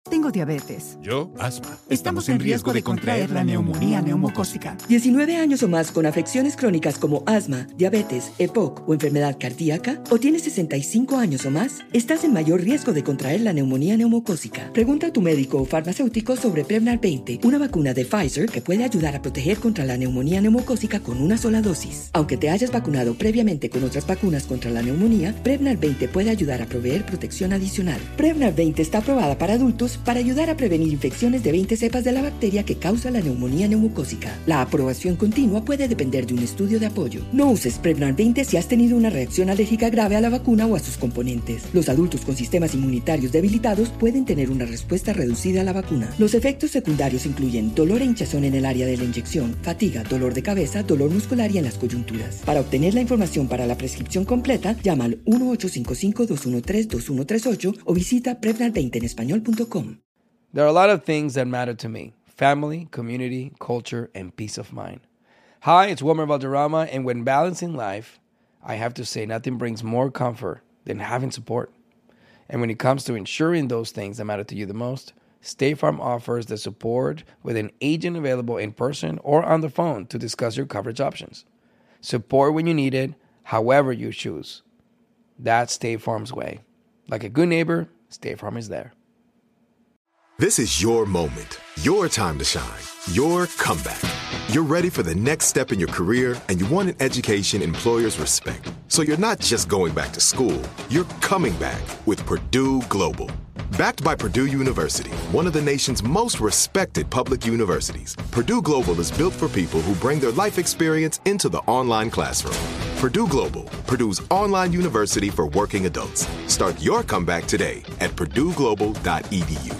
Tengo diabetes. Yo, asma. Estamos en riesgo de contraer la neumonía neumocócica. 19 años o más con afecciones crónicas como asma, diabetes, EPOC o enfermedad cardíaca, o tienes 65 años o más, estás en mayor riesgo de contraer la neumonía neumocócica. Pregunta a tu médico o farmacéutico sobre Prevnar 20, una vacuna de Pfizer que puede ayudar a proteger contra la neumonía neumocócica con una sola dosis. Aunque te hayas vacunado previamente con otras vacunas contra la neumonía, Prevnar 20 puede ayudar a proveer protección adicional. Prevnar 20 está aprobada para adultos para ayudar a prevenir infecciones de 20 cepas de la bacteria que causa la neumonía neumocócica. La aprobación continua puede depender de un estudio de apoyo. No uses Prevnar 20 si has tenido una reacción alérgica grave a la vacuna o a sus componentes. Los adultos con sistemas inmunitarios debilitados pueden tener una respuesta reducida a la vacuna. Los efectos secundarios incluyen dolor e hinchazón en el área de la inyección, fatiga, dolor de cabeza, dolor muscular y en las coyunturas. Para obtener la información para la prescripción completa, llama al 1-855-213-2138 o visita Prevnar20enespañol.com. There are a lot of things that matter to me. Family, community, culture, and peace of mind. Hi, it's Wilmer Valderrama, and when balancing life, I have to say nothing brings more comfort than having support. And when it comes to ensuring those things that matter to you the most, State Farm offers the support with an agent available in person or on the phone to discuss your coverage options. Support when you need it, however you choose. That's State Farm's way. Like a good neighbor, State Farm is there. This is your moment, your time to shine, your comeback. You're ready for the next step in your career, and you want an education employers respect. So you're not just going back to school, you're coming back with Purdue Global. Backed by Purdue University, one of the nation's most respected public universities, Purdue Global is built for people who bring their life experience into the online classroom. Purdue Global, Purdue's online university for working adults. Start your comeback today at purdueglobal.edu.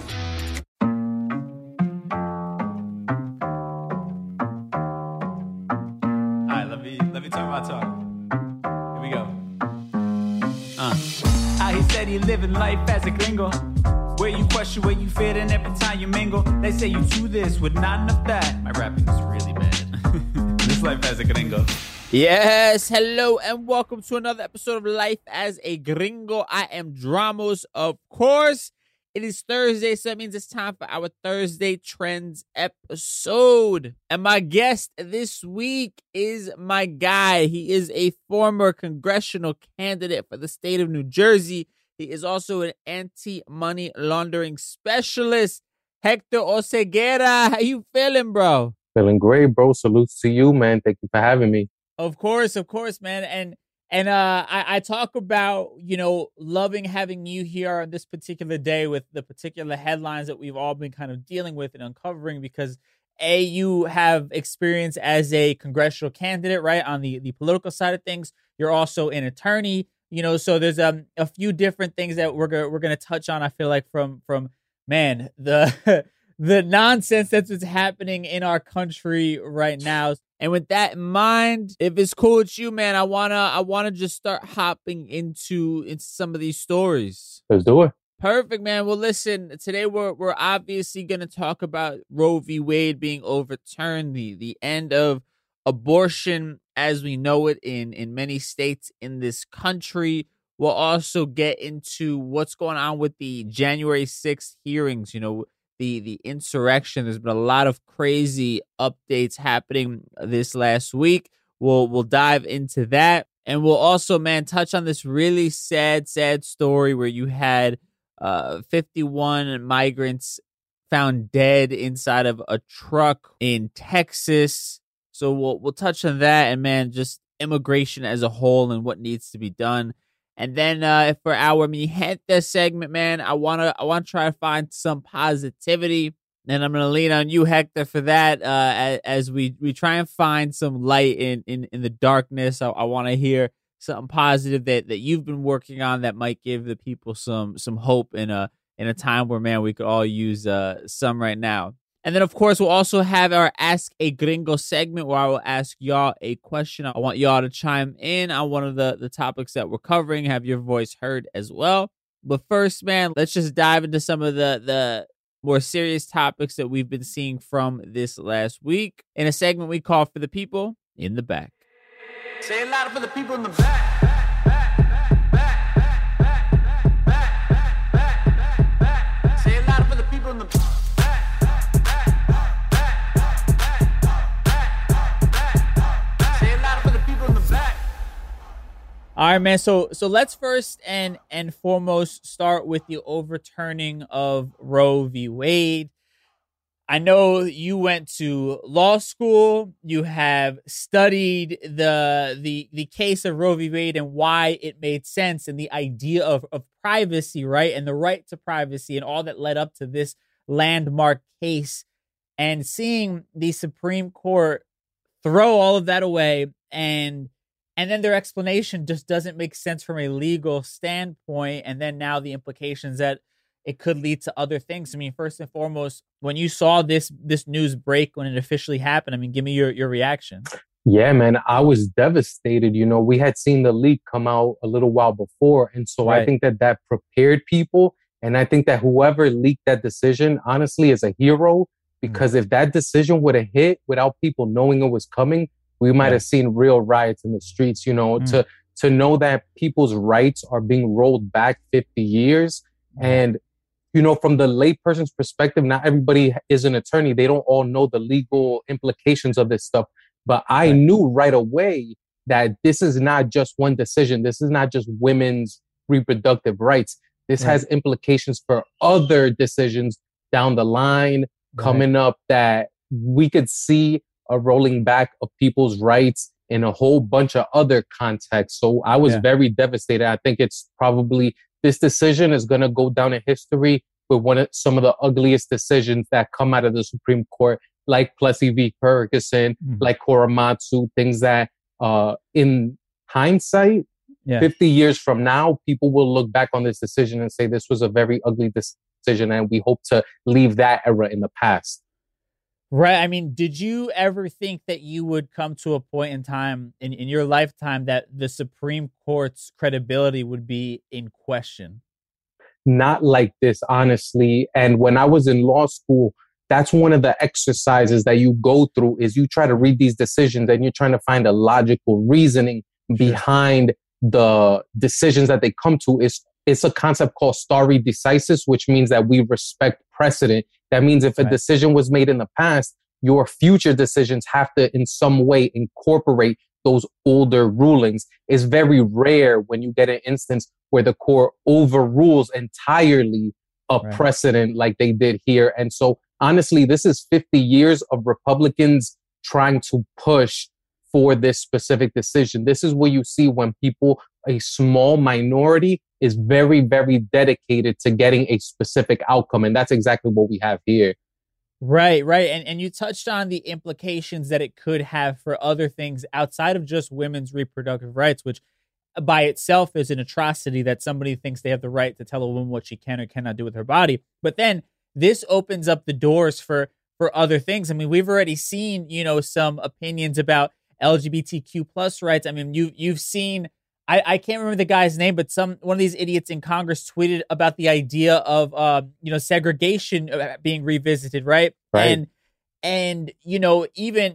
Let me talk my talk. Here we go. How he said he living life as a gringo, where you question where you fit in every time you mingle. They say you do this with not enough that. My rapping is really bad. This life as a gringo. Yes, hello and welcome to another episode of Life as a Gringo. I am Dramos, of course. It is Thursday, so that means it's time for our Thursday Trends episode. And my guest this week is my guy. He is a former congressional candidate for the state of New Jersey. He is also an anti-money laundering specialist. Hector Oseguera, how you feeling, bro? Feeling great, bro. Salutes to you, man. Thank you for having me. Of course, man. And I talk about, loving having you here on this particular day with the particular headlines that we've all been kind of dealing with and uncovering because, A, you have experience as a congressional candidate, right, on the political side of things. You're also an attorney, so there's a few different things that we're going to touch on, I feel like, from man, the nonsense that's what's happening in our country right now. And with that in mind, if it's cool with you, man, I wanna just start hopping into some of these stories. Let's do it. Perfect, man. Well, listen, today we're obviously gonna talk about Roe v. Wade being overturned, the end of abortion as we know it in many states in this country. We'll also get into what's going on with the January 6th hearings, the insurrection. There's been a lot of crazy updates happening this last week. We'll dive into that. And we'll also, man, touch on this really sad story where you had 51 migrants found dead inside of a truck in Texas. So we'll touch on that and, man, just immigration as a whole and what needs to be done. And then for our Mi Gente segment, man, I wanna try to find some positivity. And I'm gonna lean on you, Hector, for that. As we try and find some light in the darkness. I want to hear something positive that you've been working on that might give the people some hope in a time where, man, we could all use some right now. And then, of course, we'll also have our Ask a Gringo segment where I will ask y'all a question. I want y'all to chime in on one of the topics that we're covering, have your voice heard as well. But first, man, let's just dive into some of the more serious topics that we've been seeing from this last week in a segment we call For the People in the Back. Say it louder for the people in the back. Say it louder for the people All right, man. So let's first and foremost start with the overturning of Roe v. Wade. I know you went to law school. You have studied the case of Roe v. Wade and why it made sense, and the idea of privacy, right? And the right to privacy and all that led up to this landmark case. And seeing the Supreme Court throw all of that away and then their explanation just doesn't make sense from a legal standpoint. And then now the implications that it could lead to other things. I mean, first and foremost, when you saw this news break, when it officially happened, I mean, give me your reaction. Yeah, man, I was devastated. You know, we had seen the leak come out a little while before. And so Right. I think that prepared people. And I think that whoever leaked that decision, honestly, is a hero. Because if that decision would have hit without people knowing it was coming, we might have seen real riots in the streets. You know, to know that people's rights are being rolled back 50 years. And, you know, from the layperson's perspective, not everybody is an attorney. They don't all know the legal implications of this stuff. But I knew right away that this is not just one decision. This is not just women's reproductive rights. This has implications for other decisions down the line coming up, that we could see a rolling back of people's rights in a whole bunch of other contexts. So I was very devastated. I think it's probably, this decision is going to go down in history with some of the ugliest decisions that come out of the Supreme Court, like Plessy v. Ferguson, like Korematsu, things that in hindsight, 50 years from now, people will look back on this decision and say this was a very ugly decision, and we hope to leave that era in the past. Right. I mean, did you ever think that you would come to a point in time in your lifetime that the Supreme Court's credibility would be in question? Not like this, honestly. And when I was in law school, that's one of the exercises that you go through, is you try to read these decisions and you're trying to find a logical reasoning behind the decisions that they come to. It's a concept called stare decisis, which means that we respect precedent. That means if a decision was made in the past, your future decisions have to in some way incorporate those older rulings. It's very rare when you get an instance where the court overrules entirely a precedent like they did here. And so honestly, this is 50 years of Republicans trying to push for this specific decision. This is what you see when people, a small minority, is very, very dedicated to getting a specific outcome. And that's exactly what we have here. Right. And you touched on the implications that it could have for other things outside of just women's reproductive rights, which by itself is an atrocity, that somebody thinks they have the right to tell a woman what she can or cannot do with her body. But then this opens up the doors for other things. I mean, we've already seen, you know, some opinions about LGBTQ plus rights. I mean, you've seen, I can't remember the guy's name, but one of these idiots in Congress tweeted about the idea of segregation being revisited, right? And you know, even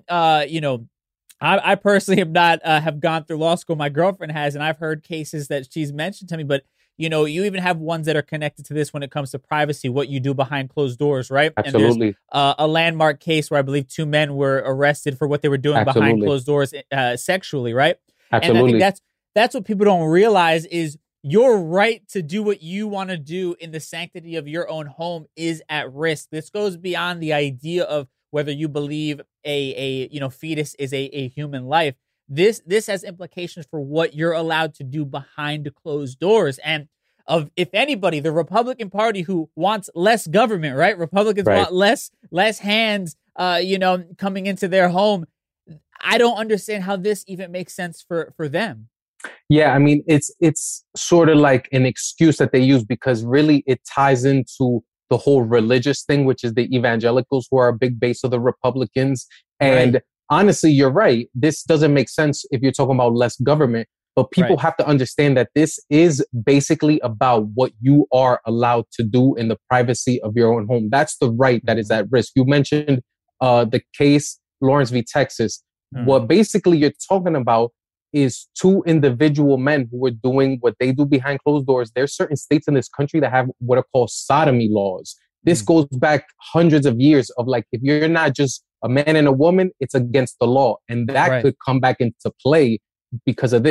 I personally have not have gone through law school. My girlfriend has, and I've heard cases that she's mentioned to me. But you know, you even have ones that are connected to this when it comes to privacy, what you do behind closed doors, right? Absolutely. And there's a landmark case where I believe 2 men were arrested for what they were doing behind closed doors sexually, right? Absolutely. And I think that's what people don't realize, is your right to do what you want to do in the sanctity of your own home is at risk. This goes beyond the idea of whether you believe a fetus is a human life. This has implications for what you're allowed to do behind closed doors. And if anybody, the Republican Party, who wants less government, right? Republicans want less hands, coming into their home. I don't understand how this even makes sense for them. Yeah, I mean, it's sort of like an excuse that they use, because really it ties into the whole religious thing, which is the evangelicals, who are a big base of the Republicans. And honestly, you're right. This doesn't make sense if you're talking about less government, but people have to understand that this is basically about what you are allowed to do in the privacy of your own home. That's the right that is at risk. You mentioned the case Lawrence v. Texas. What basically you're talking about is 2 individual men who were doing what they do behind closed doors. There's certain states in this country that have what are called sodomy laws. This goes back hundreds of years of, like, if you're not just a man and a woman, it's against the law. And that could come back into play because of this.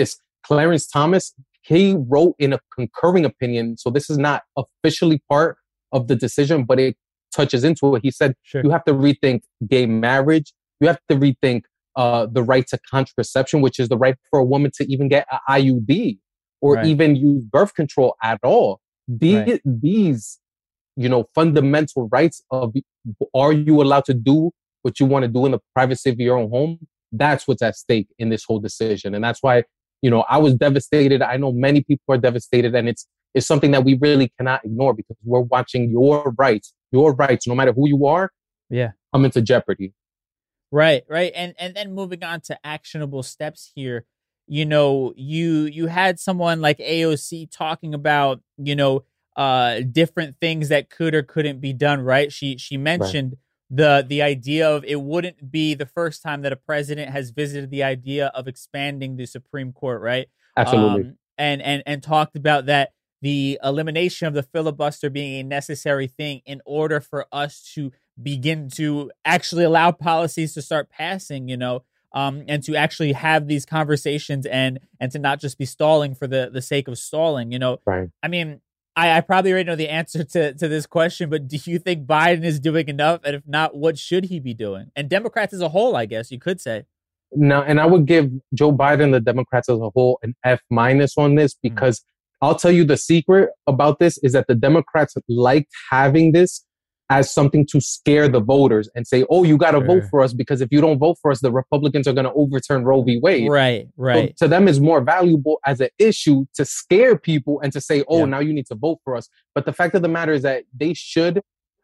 Clarence Thomas, he wrote in a concurring opinion. So this is not officially part of the decision, but it touches into it. He said, you have to rethink gay marriage. You have to rethink the right to contraception, which is the right for a woman to even get an IUD or even use birth control at all. These, you know, fundamental rights of, are you allowed to do what you want to do in the privacy of your own home? That's what's at stake in this whole decision. And that's why, you know, I was devastated. I know many people are devastated, and it's something that we really cannot ignore, because we're watching your rights, no matter who you are, come into jeopardy. Right. And then moving on to actionable steps here, you know, you had someone like AOC talking about, you know, different things that could or couldn't be done, right? She mentioned the idea of it wouldn't be the first time that a president has visited the idea of expanding the Supreme Court, right? Absolutely. And talked about that the elimination of the filibuster being a necessary thing in order for us to begin to actually allow policies to start passing, you know, and to actually have these conversations and to not just be stalling for the sake of stalling, you know. I mean, I probably already know the answer to this question, but do you think Biden is doing enough? And if not, what should he be doing? And Democrats as a whole, I guess you could say. No, and I would give Joe Biden, the Democrats as a whole, an F- on this, because I'll tell you the secret about this is that the Democrats liked having this as something to scare the voters and say, oh, you got to vote for us, because if you don't vote for us, the Republicans are going to overturn Roe v. Wade. Right. So to them, it's more valuable as an issue to scare people and to say, oh, now you need to vote for us. But the fact of the matter is that they should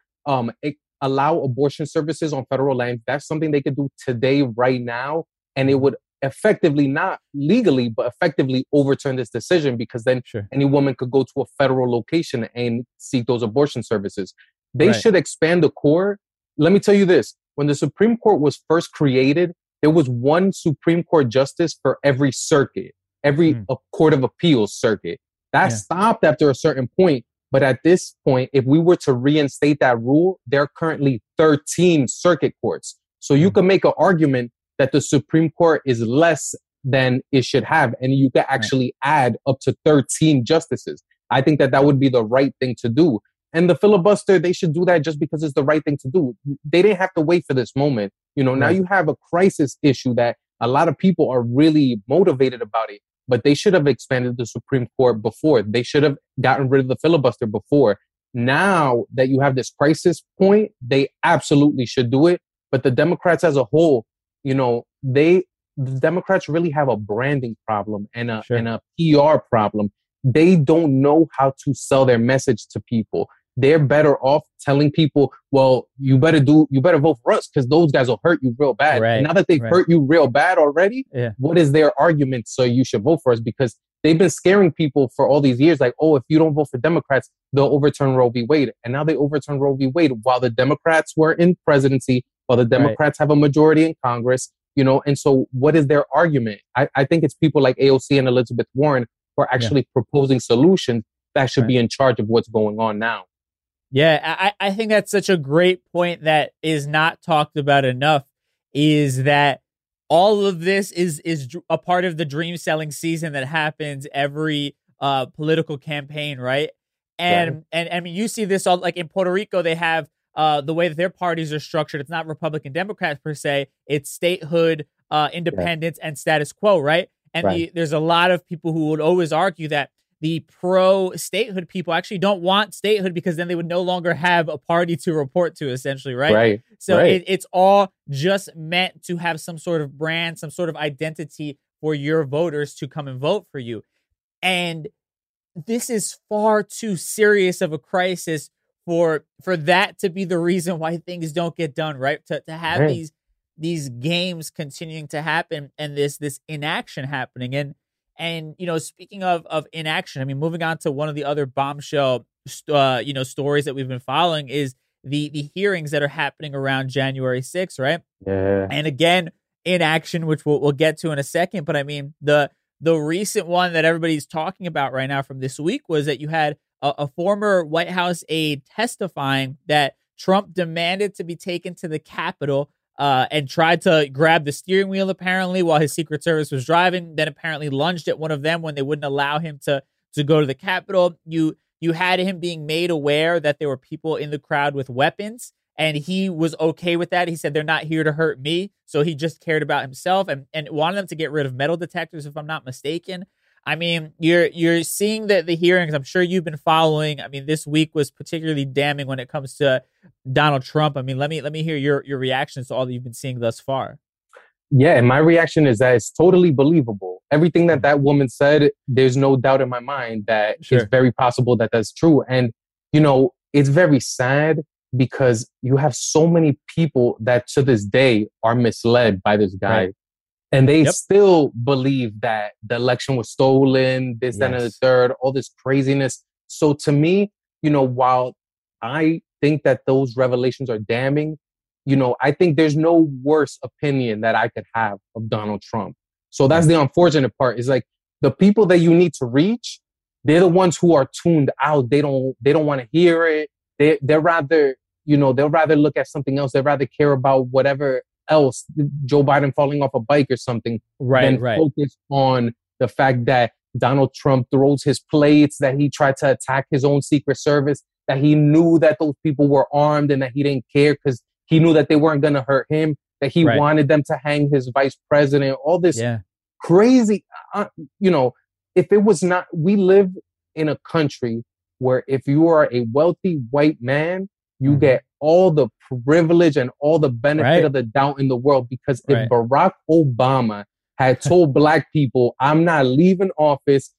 allow abortion services on federal land. That's something they could do today, right now. And it would effectively, not legally, but effectively overturn this decision, because then any woman could go to a federal location and seek those abortion services. They should expand the court. Let me tell you this. When the Supreme Court was first created, there was one Supreme Court justice for every circuit, every court of appeals circuit. That stopped after a certain point. But at this point, if we were to reinstate that rule, there are currently 13 circuit courts. So you can make an argument that the Supreme Court is less than it should have, and you can actually add up to 13 justices. I think that would be the right thing to do. And the filibuster, they should do that just because it's the right thing to do. They didn't have to wait for this moment. You know, now you have a crisis issue that a lot of people are really motivated about it, but they should have expanded the Supreme Court before. They should have gotten rid of the filibuster before. Now that you have this crisis point, they absolutely should do it. But the Democrats as a whole, you know, the Democrats really have a branding problem and a PR problem. They don't know how to sell their message to people. They're better off telling people, well, you better vote for us because those guys will hurt you real bad. And now that they've hurt you real bad already, what is their argument? So you should vote for us, because they've been scaring people for all these years. Like, oh, if you don't vote for Democrats, they'll overturn Roe v. Wade. And now they overturn Roe v. Wade while the Democrats were in presidency, while the Democrats have a majority in Congress, you know. And so what is their argument? I think it's people like AOC and Elizabeth Warren who are actually proposing solutions that should be in charge of what's going on now. Yeah, I think that's such a great point that is not talked about enough, is that all of this is a part of the dream selling season that happens every political campaign, right? And I mean, you see this all, like in Puerto Rico, they have the way that their parties are structured. It's not Republican Democrats per se. It's statehood, independence, and status quo, right? And there's a lot of people who would always argue that the pro-statehood people actually don't want statehood, because then they would no longer have a party to report to, essentially, right? So it's all just meant to have some sort of brand, some sort of identity for your voters to come and vote for you. And this is far too serious of a crisis for that to be the reason why things don't get done, right? To have these games continuing to happen and this inaction happening. And you know, speaking of inaction, I mean, moving on to one of the other bombshell stories that we've been following is the hearings that are happening around January 6th, right? Yeah. And again, inaction, which we'll get to in a second. But I mean, the recent one that everybody's talking about right now from this week was that you had a former White House aide testifying that Trump demanded to be taken to the Capitol and tried to grab the steering wheel apparently while his Secret Service was driving. Then apparently lunged at one of them when they wouldn't allow him to go to the Capitol. You had him being made aware that there were people in the crowd with weapons, and he was okay with that. He said, they're not here to hurt me. So he just cared about himself and wanted them to get rid of metal detectors, if I'm not mistaken. I mean, you're seeing the hearings. I'm sure you've been following. I mean, this week was particularly damning when it comes to Donald Trump. I mean, let me hear your reactions to all that you've been seeing thus far. Yeah, and my reaction is that it's totally believable. Everything that woman said, there's no doubt in my mind that it's very possible that that's true. And, you know, it's very sad because you have so many people that to this day are misled by this guy. Right. And they still believe that the election was stolen, this, that, and the third, all this craziness. So to me, you know, while I think that those revelations are damning, you know, I think there's no worse opinion that I could have of Donald Trump. So that's the unfortunate part, is like the people that you need to reach, they're the ones who are tuned out. They don't want to hear it. They're rather, you know, they'll rather look at something else. They'd rather care about whatever else, Joe Biden falling off a bike or something, than focus on the fact that Donald Trump throws his plates, that he tried to attack his own Secret Service, that he knew that those people were armed and that he didn't care because he knew that they weren't going to hurt him, that he wanted them to hang his vice president, all this crazy, you know, if it was not, we live in a country where if you are a wealthy white man, you get all the privilege and all the benefit of the doubt in the world. Because if Barack Obama had told black people, I'm not leaving office,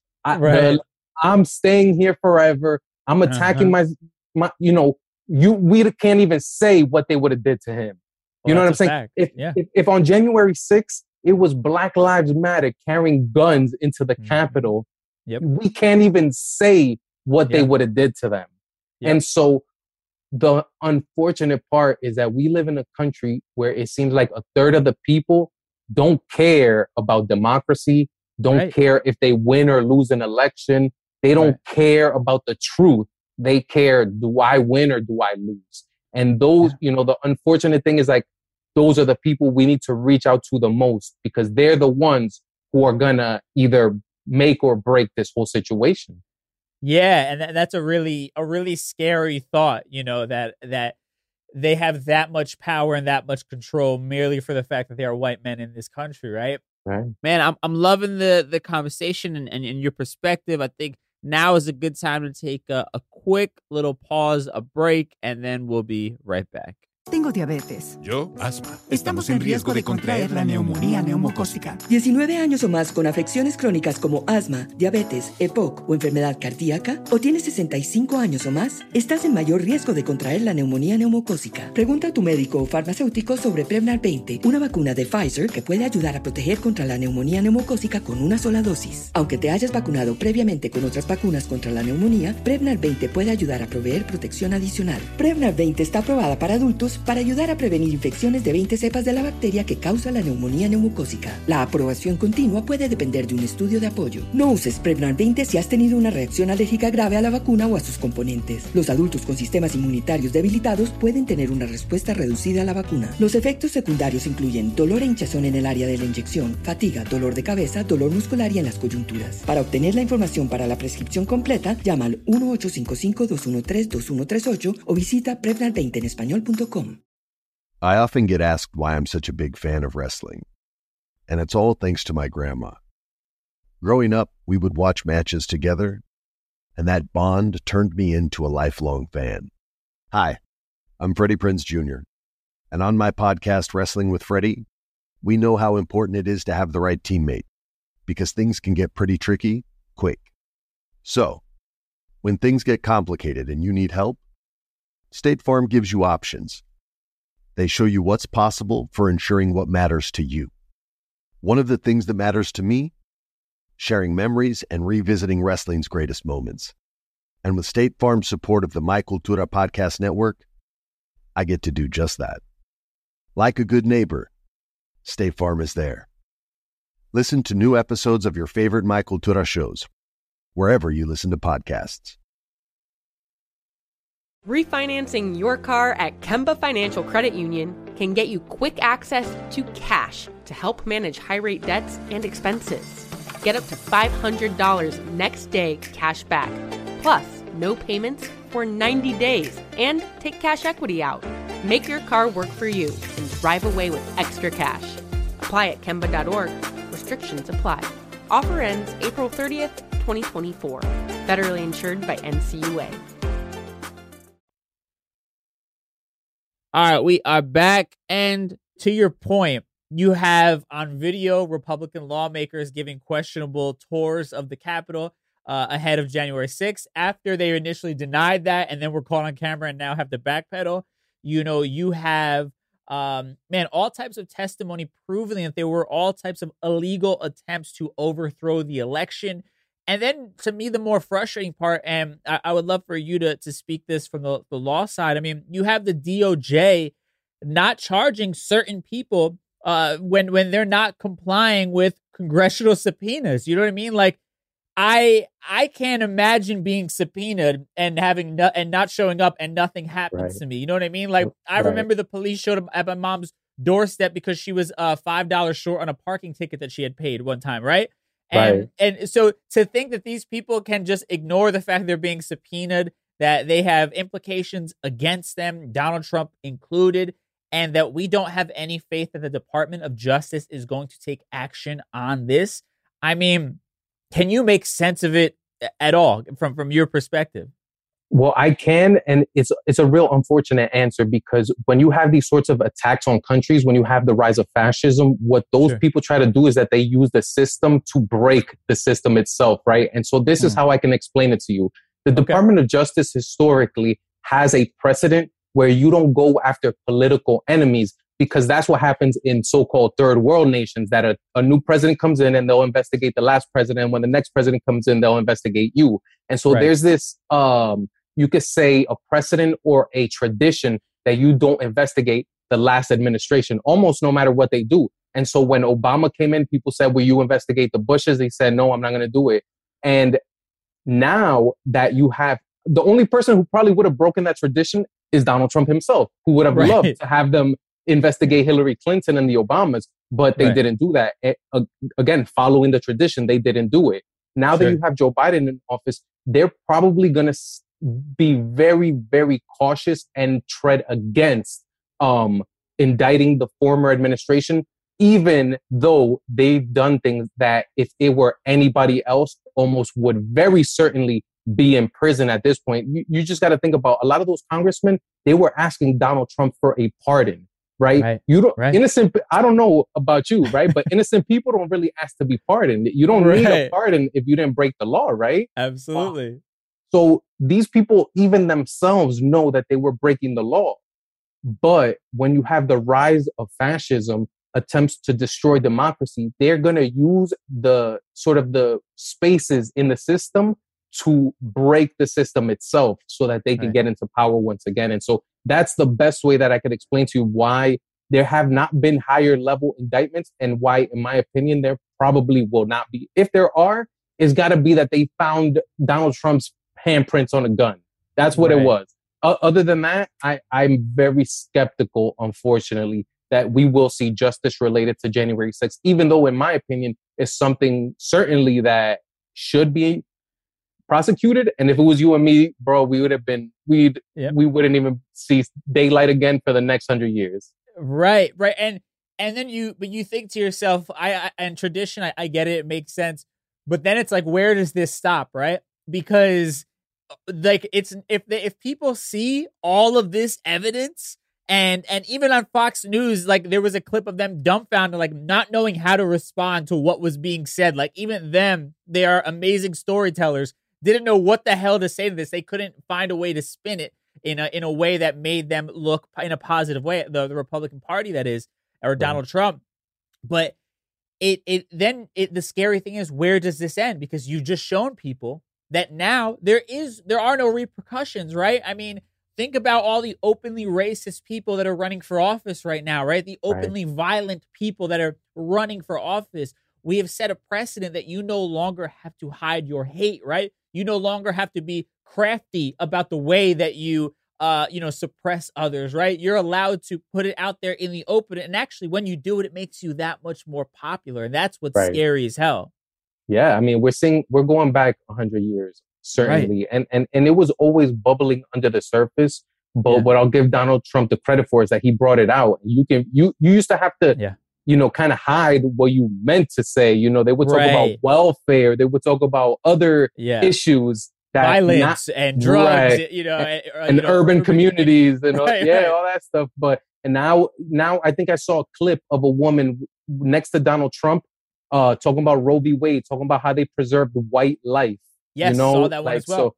I'm staying here forever, I'm attacking my, you know, we can't even say what they would have did to him. You know what I'm saying? If on January 6th, it was Black Lives Matter carrying guns into the Capitol, we can't even say what they would have did to them. And so the unfortunate part is that we live in a country where it seems like a third of the people don't care about democracy, don't care if they win or lose an election. They don't care about the truth. They care, do I win or do I lose? And those, you know, the unfortunate thing is like, those are the people we need to reach out to the most, because they're the ones who are gonna either make or break this whole situation. Yeah, and that's a really scary thought, you know, that they have that much power and that much control merely for the fact that they are white men in this country, right? Right. Man, I'm loving the conversation and your perspective. I think now is a good time to take a quick little pause, a break, and then we'll be right back. Tengo diabetes. Yo, asma. Estamos en riesgo de contraer la neumonía neumocócica. 19 años o más con afecciones crónicas como asma, diabetes, EPOC o enfermedad cardíaca, o tienes 65 años o más, estás en mayor riesgo de contraer la neumonía neumocócica. Pregunta a tu médico o farmacéutico sobre Prevnar 20, una vacuna de Pfizer que puede ayudar a proteger contra la neumonía neumocócica con una sola dosis. Aunque te hayas vacunado previamente con otras vacunas contra la neumonía, Prevnar 20 puede ayudar a proveer protección adicional. Prevnar 20 está aprobada para adultos para ayudar a prevenir infecciones de 20 cepas de la bacteria que causa la neumonía neumocócica. La aprobación continua puede depender de un estudio de apoyo. No uses Prevnar 20 si has tenido una reacción alérgica grave a la vacuna o a sus componentes. Los adultos con sistemas inmunitarios debilitados pueden tener una respuesta reducida a la vacuna. Los efectos secundarios incluyen dolor e hinchazón en el área de la inyección, fatiga, dolor de cabeza, dolor muscular y en las coyunturas. Para obtener la información para la prescripción completa, llama al 1-855-213-2138 o visita Prevnar20enespañol.com. I often get asked why I'm such a big fan of wrestling, and it's all thanks to my grandma. Growing up, we would watch matches together, and that bond turned me into a lifelong fan. Hi, I'm Freddie Prinze Jr., and on my podcast, Wrestling with Freddie, we know how important it is to have the right teammate, because things can get pretty tricky quick. So, when things get complicated and you need help, State Farm gives you options. They show you what's possible for ensuring what matters to you. One of the things that matters to me, sharing memories and revisiting wrestling's greatest moments. And with State Farm's support of the My Cultura Podcast Network, I get to do just that. Like a good neighbor, State Farm is there. Listen to new episodes of your favorite My Cultura shows, wherever you listen to podcasts. Refinancing your car at Kemba Financial Credit Union can get you quick access to cash to help manage high-rate debts and expenses. Get up to $500 next day cash back, plus no payments for 90 days, and take cash equity out. Make your car work for you and drive away with extra cash. Apply at Kemba.org. Restrictions apply. Offer ends April 30th, 2024. Federally insured by NCUA. All right, we are back. And to your point, you have on video Republican lawmakers giving questionable tours of the Capitol ahead of January 6th. After they initially denied that and then were caught on camera and now have to backpedal, you have, all types of testimony proving that there were all types of illegal attempts to overthrow the election. And then, to me, the more frustrating part, and I would love for you to speak this from the law side. I mean, you have the DOJ not charging certain people when they're not complying with congressional subpoenas. You know what I mean? Like, I can't imagine being subpoenaed and having and not showing up and nothing happens to me. You know what I mean? Like, I remember the police showed up at my mom's doorstep because she was $5 short on a parking ticket that she had paid one time, right? And so to think that these people can just ignore the fact they're being subpoenaed, that they have implications against them, Donald Trump included, and that we don't have any faith that the Department of Justice is going to take action on this. I mean, can you make sense of it at all from your perspective? Well, I can, and it's a real unfortunate answer, because when you have these sorts of attacks on countries, when you have the rise of fascism, what those people try to do is that they use the system to break the system itself, right? And so this is how I can explain it to you. The Department of Justice historically has a precedent where you don't go after political enemies, because that's what happens in so-called third world nations, that a new president comes in and they'll investigate the last president. When the next president comes in, they'll investigate you. And so there's this, you could say, a precedent or a tradition that you don't investigate the last administration, almost no matter what they do. And so when Obama came in, people said, will you investigate the Bushes? He said, no, I'm not going to do it. And now that you have, the only person who probably would have broken that tradition is Donald Trump himself, who would have loved to have them investigate Hillary Clinton and the Obamas, but they didn't do that. Again, following the tradition, they didn't do it. Now that you have Joe Biden in office, they're probably going to be very, very cautious and tread against indicting the former administration, even though they've done things that if it were anybody else almost would very certainly be in prison at this point. You just got to think about a lot of those congressmen, they were asking Donald Trump for a pardon. Right? You don't innocent. I don't know about you, right? But innocent people don't really ask to be pardoned. You don't need a pardon if you didn't break the law, right? Absolutely. So these people, even themselves, know that they were breaking the law. But when you have the rise of fascism, attempts to destroy democracy, they're going to use the sort of the spaces in the system to break the system itself so that they can get into power once again. And so that's the best way that I could explain to you why there have not been higher level indictments, and why, in my opinion, there probably will not be. If there are, it's got to be that they found Donald Trump's handprints on a gun. That's what it was. Other than that, I'm very skeptical, unfortunately, that we will see justice related to January 6th, even though, in my opinion, it's something certainly that should be prosecuted. And if it was you and me, bro, we would have been, we wouldn't even see daylight again for the next 100 years. Right. And then you think to yourself, and tradition, I get it. It makes sense. But then it's like, where does this stop? Right. Because like, it's, if people see all of this evidence, and even on Fox News, like there was a clip of them dumbfounded, like not knowing how to respond to what was being said. Like even them, they are amazing storytellers, didn't know what the hell to say to this. They couldn't find a way to spin it in a way that made them look in a positive way, the Republican Party, that is, or Donald Trump. But the scary thing is, where does this end? Because you've just shown people that now there are no repercussions, right? I mean, think about all the openly racist people that are running for office right now, right? The openly violent people that are running for office. We have set a precedent that you no longer have to hide your hate, right? You no longer have to be crafty about the way that you suppress others, right? You're allowed to put it out there in the open. And actually, when you do it, it makes you that much more popular. And that's what's scary as hell. Yeah. I mean, we're going back 100 years, certainly. Right. And it was always bubbling under the surface. But what I'll give Donald Trump the credit for is that he brought it out. You used to have to, kind of hide what you meant to say. They would talk about welfare. They would talk about other issues. Violence and drugs, and urban communities and all that stuff. But now I think I saw a clip of a woman next to Donald Trump talking about Roe v. Wade, talking about how they preserved white life. Yes, saw that one as well.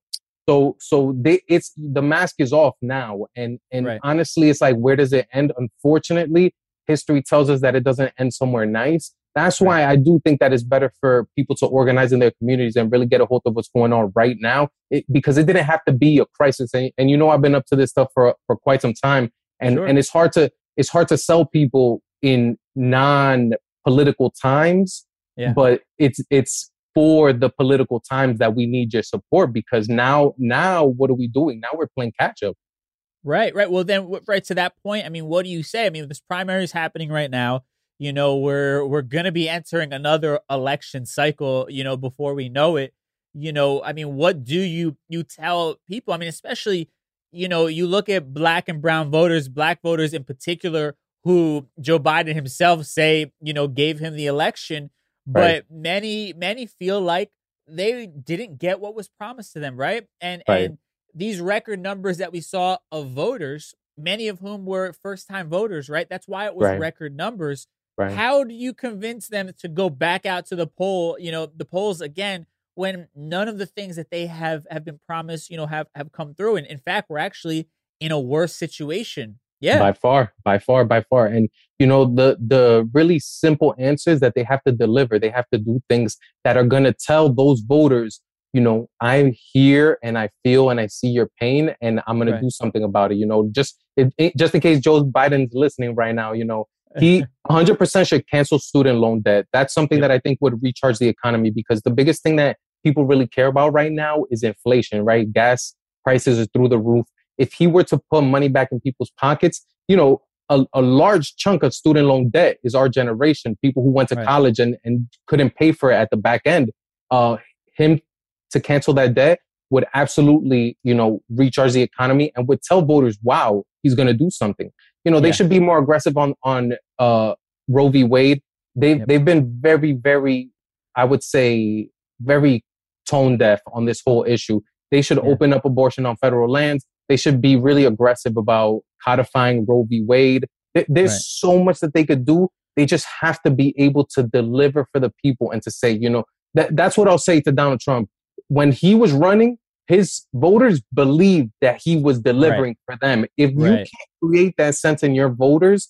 So it's the mask is off now, and honestly, it's like, where does it end? Unfortunately, history tells us that it doesn't end somewhere nice. That's why I do think that it's better for people to organize in their communities and really get a hold of what's going on right now, because it didn't have to be a crisis. And I've been up to this stuff for quite some time, and it's hard to sell people in non-political times, but it's for the political times that we need your support, because now what are we doing? Now we're playing catch up. Right. Well, then, right to that point, I mean, what do you say? I mean, this primary is happening right now. We're going to be entering another election cycle, before we know it. I mean, what do you tell people? I mean, especially, you look at black and brown voters, black voters in particular, who Joe Biden himself gave him the election. But many feel like they didn't get what was promised to them, right? And these record numbers that we saw of voters, many of whom were first-time voters, right? That's why it was record numbers. Right. How do you convince them to go back out to the polls again, when none of the things that they have been promised, have come through? And in fact, we're actually in a worse situation. Yeah. By far. And, the really simple answer is that they have to deliver. They have to do things that are going to tell those voters, I'm here and I feel and I see your pain and I'm going to do something about it. Just in case Joe Biden's listening right now, he 100% should cancel student loan debt. That's something that I think would recharge the economy, because the biggest thing that people really care about right now is inflation, right? Gas prices are through the roof. If he were to put money back in people's pockets, a large chunk of student loan debt is our generation, people who went to college and couldn't pay for it at the back end. Him to cancel that debt would absolutely, recharge the economy and would tell voters, wow, he's going to do something. They should be more aggressive on Roe v. Wade. They've been very, very, I would say, very tone deaf on this whole issue. They should open up abortion on federal lands. They should be really aggressive about codifying Roe v. Wade. There's so much that they could do. They just have to be able to deliver for the people and to say, that's what I'll say to Donald Trump. When he was running, his voters believed that he was delivering for them. If you can't create that sense in your voters,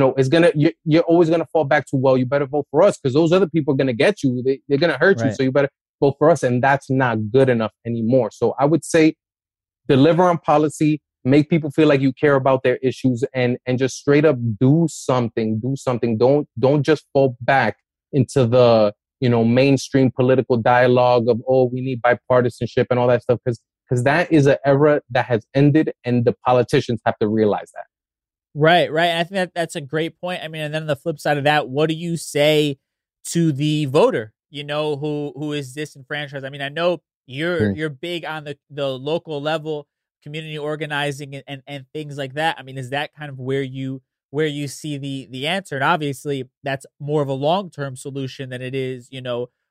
you're always gonna fall back to, well, you better vote for us because those other people are gonna get you. They're gonna hurt you, so you better vote for us. And that's not good enough anymore. So I would say, deliver on policy, make people feel like you care about their issues, and just straight up do something. Don't just fall back into the mainstream political dialogue of, we need bipartisanship and all that stuff, because that is an era that has ended, and the politicians have to realize that. Right. And I think that's a great point. I mean, and then on the flip side of that, what do you say to the voter, who is disenfranchised? I mean, I know you're big on the local level, community organizing and things like that. I mean, is that kind of where you see the answer? And obviously that's more of a long-term solution than it is, in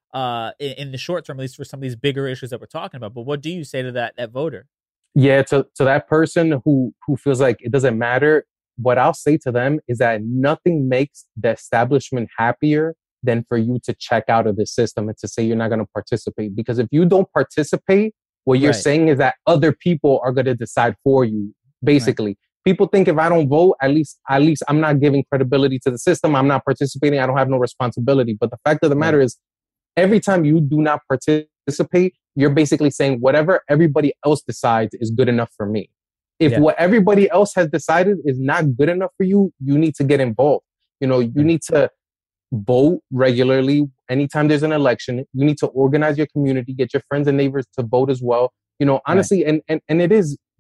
the short term, at least for some of these bigger issues that we're talking about. But what do you say to that voter? Yeah, to that person who feels like it doesn't matter, what I'll say to them is that nothing makes the establishment happier than for you to check out of the system and to say you're not going to participate. Because if you don't participate, what you're saying is that other people are going to decide for you, basically. People think if I don't vote, at least I'm not giving credibility to the system. I'm not participating. I don't have no responsibility. But the fact of the matter is, every time you do not participate, you're basically saying whatever everybody else decides is good enough for me. If what everybody else has decided is not good enough for you, you need to get involved. You need to vote regularly. Anytime there's an election, you need to organize your community, get your friends and neighbors to vote as well. Honestly, and it is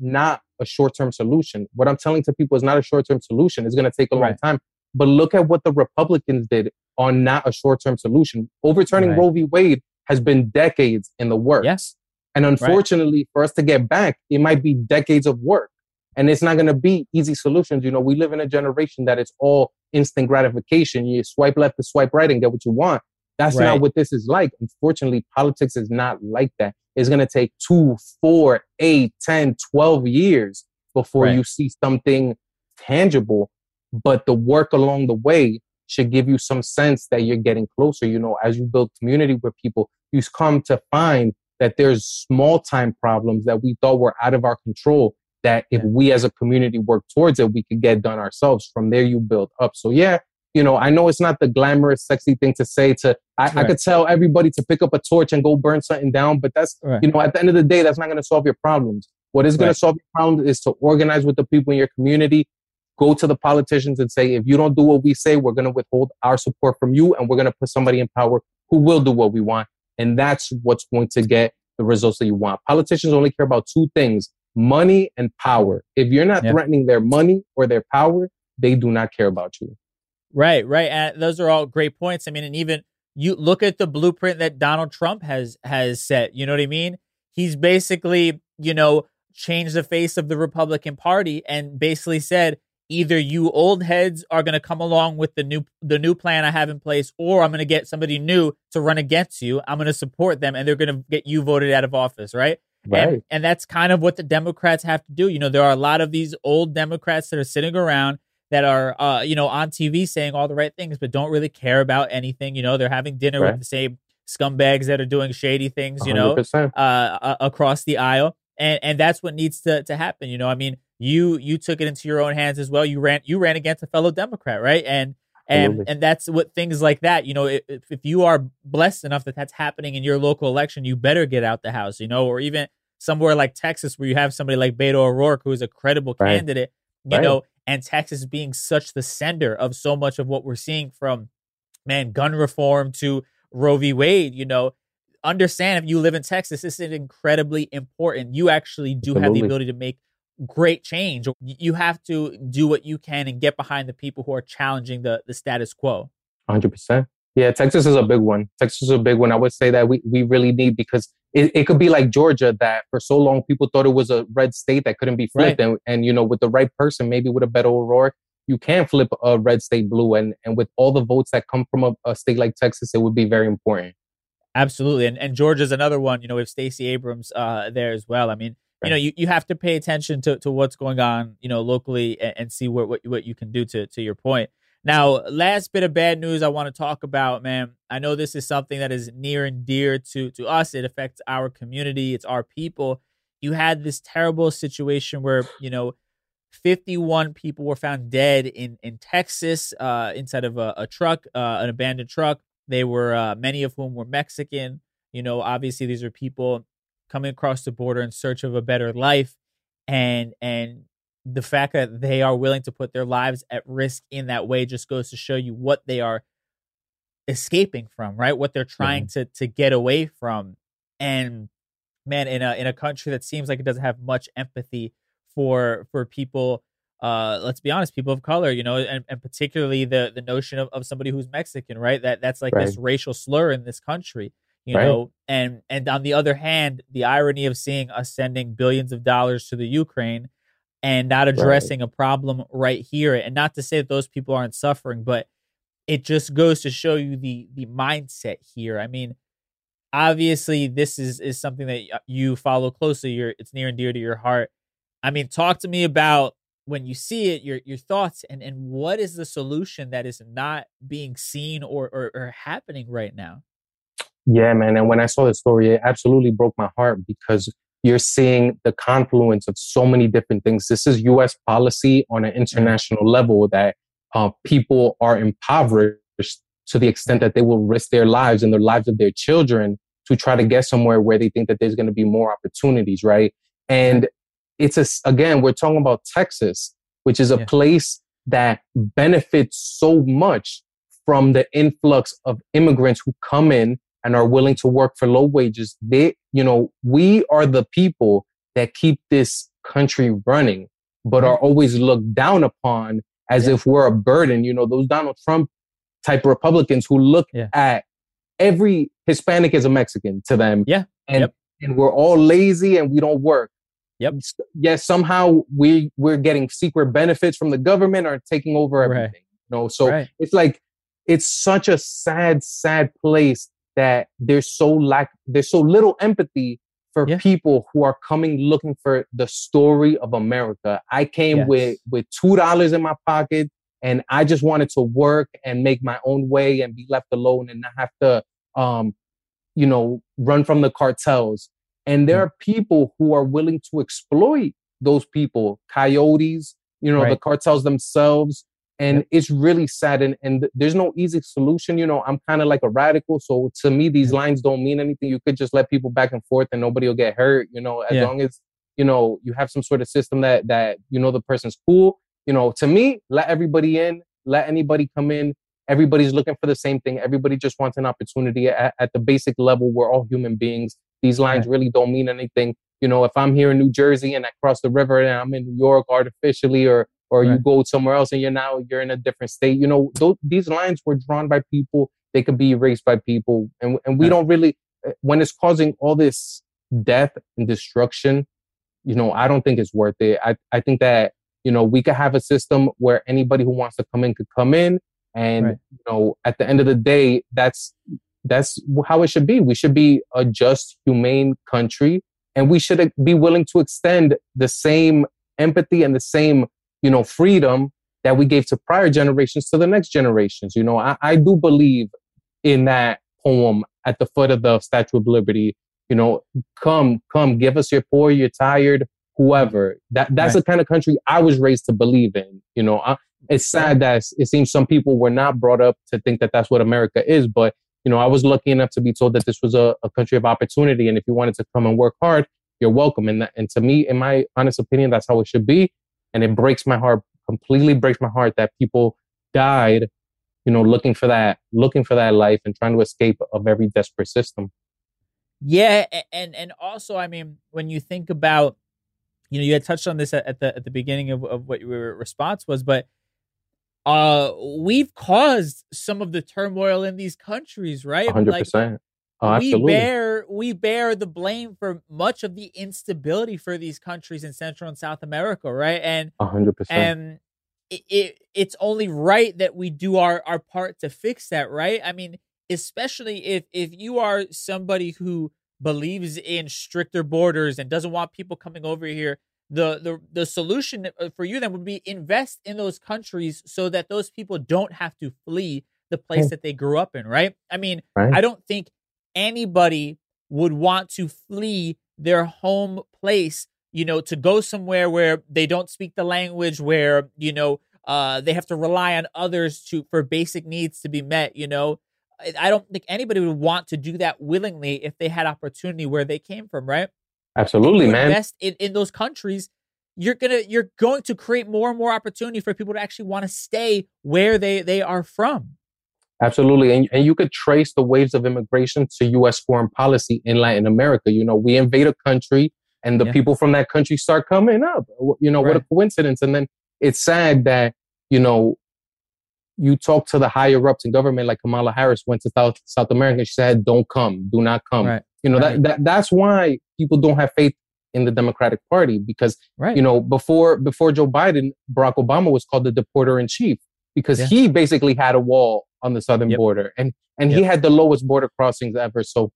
not a short-term solution. What I'm telling to people is not a short-term solution. It's going to take a long time. But look at what the Republicans did on not a short-term solution. Overturning Roe v. Wade has been decades in the works. Yes. And unfortunately, for us to get back, it might be decades of work. And it's not going to be easy solutions. You know, we live in a generation that it's all instant gratification. You swipe left to swipe right and get what you want. That's not what this is like. Unfortunately, politics is not like that. It's going to take 2, 4, 8, 10, 12 years before you see something tangible. But the work along the way should give you some sense that you're getting closer. You know, as you build community with people, you come to find that there's small time problems that we thought were out of our control, that if we as a community work towards it, we could get done ourselves. From there, you build up. So yeah, you know, I know it's not the glamorous, sexy thing to say I could tell everybody to pick up a torch and go burn something down, but that's, you know, at the end of the day, that's not going to solve your problems. What is going to solve your problems is to organize with the people in your community, go to the politicians and say, if you don't do what we say, we're going to withhold our support from you, and we're going to put somebody in power who will do what we want. And that's what's going to get the results that you want. Politicians only care about 2 things, money and power. If you're not threatening their money or their power, they do not care about you. Right. And those are all great points. I mean, and even you look at the blueprint that Donald Trump has set, you know what I mean? He's basically, you know, changed the face of the Republican Party and basically said, either you old heads are going to come along with the new plan I have in place, or I'm going to get somebody new to run against you. I'm going to support them, and they're going to get you voted out of office, right? And that's kind of what the Democrats have to do. You know, there are a lot of these old Democrats that are sitting around that are, you know, on TV saying all the right things, but don't really care about anything. You know, they're having dinner with the same scumbags that are doing shady things, you know, across the aisle. And that's what needs to happen. You know, I mean, you took it into your own hands as well. You ran against a fellow Democrat, right? And that's what things like that, you know, if you are blessed enough that that's happening in your local election, you better get out the house, you know, or even somewhere like Texas where you have somebody like Beto O'Rourke, who is a credible candidate, you know, and Texas being such the center of so much of what we're seeing from, gun reform to Roe v. Wade, you know. Understand, if you live in Texas, this is incredibly important. You actually do have the ability to make great change. You have to do what you can and get behind the people who are challenging the status quo. 100%. Yeah, Texas is a big one. I would say that we really need, because it could be like Georgia, that for so long people thought it was a red state that couldn't be flipped. And you know, with the right person, maybe with a Beto O'Rourke, you can flip a red state blue. And with all the votes that come from a state like Texas, it would be very important. Absolutely. And Georgia's another one, you know, with Stacey Abrams there as well. I mean, you know, you have to pay attention to what's going on, you know, locally and see what you can do to your point. Now, last bit of bad news I want to talk about, man. I know this is something that is near and dear to us. It affects our community. It's our people. You had this terrible situation where, you know, 51 people were found dead in Texas inside of a truck, an abandoned truck. They were, many of whom were Mexican. You know, obviously these are people coming across the border in search of a better life. And the fact that they are willing to put their lives at risk in that way just goes to show you what they are escaping from, right? What they're trying to get away from. And man, in a country that seems like it doesn't have much empathy for people, let's be honest, people of color, you know, and particularly the notion of somebody who's Mexican, right? That's like this racial slur in this country, you know, and on the other hand, the irony of seeing us sending billions of dollars to the Ukraine and not addressing a problem right here. And not to say that those people aren't suffering, but it just goes to show you the mindset here. I mean, obviously this is something that you follow closely. It's near and dear to your heart. I mean, talk to me about, when you see it, your thoughts and what is the solution that is not being seen or happening right now? Yeah, man. And when I saw the story, it absolutely broke my heart, because you're seeing the confluence of so many different things. This is U.S. policy on an international level, that people are impoverished to the extent that they will risk their lives and the lives of their children to try to get somewhere where they think that there's going to be more opportunities, right? And again, we're talking about Texas, which is a place that benefits so much from the influx of immigrants who come in and are willing to work for low wages. We are the people that keep this country running, but are always looked down upon as if we're a burden. You know, those Donald Trump type Republicans who look at every Hispanic as a Mexican to them. Yeah. And we're all lazy and we don't work. Yep. Yes, somehow we're getting secret benefits from the government or taking over everything. You know, so it's like, it's such a sad place that there's so little empathy for people who are coming looking for the story of America. I came with $2 in my pocket and I just wanted to work and make my own way and be left alone and not have to, run from the cartels. And there are people who are willing to exploit those people, coyotes, the cartels themselves. And it's really sad. And there's no easy solution. You know, I'm kind of like a radical. So to me, these lines don't mean anything. You could just let people back and forth and nobody will get hurt, as long as, you have some sort of system that the person's cool. To me, let everybody in, let anybody come in. Everybody's looking for the same thing. Everybody just wants an opportunity at the basic level. We're all human beings. These lines really don't mean anything. If I'm here in New Jersey and I cross the river and I'm in New York artificially, or you go somewhere else and you're in a different state, these lines were drawn by people. They could be erased by people. And we don't really, when it's causing all this death and destruction, I don't think it's worth it. I think that, we could have a system where anybody who wants to come in could come in. And, at the end of the day, that's how it should be. We should be a just, humane country, and we should be willing to extend the same empathy and the same, freedom that we gave to prior generations to the next generations. I do believe in that poem at the foot of the Statue of Liberty. Come, give us your poor, you're tired, whoever. That's the kind of country I was raised to believe in. It's sad that it seems some people were not brought up to think that that's what America is. But, I was lucky enough to be told that this was a country of opportunity. And if you wanted to come and work hard, you're welcome. And to me, in my honest opinion, that's how it should be. And it breaks my heart, completely breaks my heart that people died, looking for that life and trying to escape a very desperate system. Yeah. And also, I mean, when you think about, you had touched on this at the beginning of what your response was, but we've caused some of the turmoil in these countries, right? 100%. We bear the blame for much of the instability for these countries in Central and South America, right? And 100%. And it's only right that we do our part to fix that, right? I mean, especially if you are somebody who believes in stricter borders and doesn't want people coming over here, the solution for you then would be invest in those countries so that those people don't have to flee the place that they grew up in, right? I mean, I don't think anybody would want to flee their home place, to go somewhere where they don't speak the language, where, they have to rely on others for basic needs to be met, I don't think anybody would want to do that willingly if they had opportunity where they came from, right? Absolutely, man. Invest in those countries, you're going to create more and more opportunity for people to actually want to stay where they are from. Absolutely. And you could trace the waves of immigration to U.S. foreign policy in Latin America. We invade a country and the people from that country start coming up. What a coincidence. And then it's sad that, you talk to the higher ups in government, like Kamala Harris went to South America. She said, don't come, do not come. Right. That's why people don't have faith in the Democratic Party, because, before Joe Biden, Barack Obama was called the deporter in chief because he basically had a wall on the southern border and he had the lowest border crossings ever. So,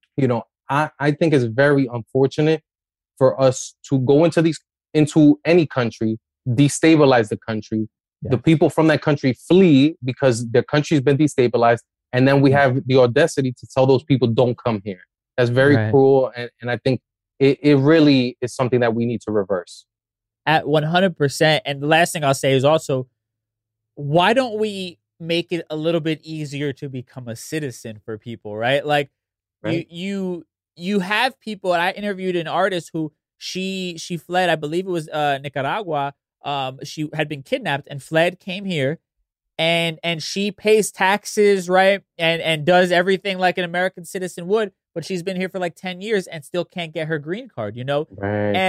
I think it's very unfortunate for us to go into any country, destabilize the country. Yeah. The people from that country flee because their country's been destabilized. And then we have the audacity to tell those people, don't come here. That's very cruel. And I think it really is something that we need to reverse. At 100%. And the last thing I'll say is also, why don't we make it a little bit easier to become a citizen for people, right? Like you have people, and I interviewed an artist who she fled, I believe it was Nicaragua. She had been kidnapped and fled, came here, and she pays taxes, right? And does everything like an American citizen would, but she's been here for like 10 years and still can't get her green card, Right. And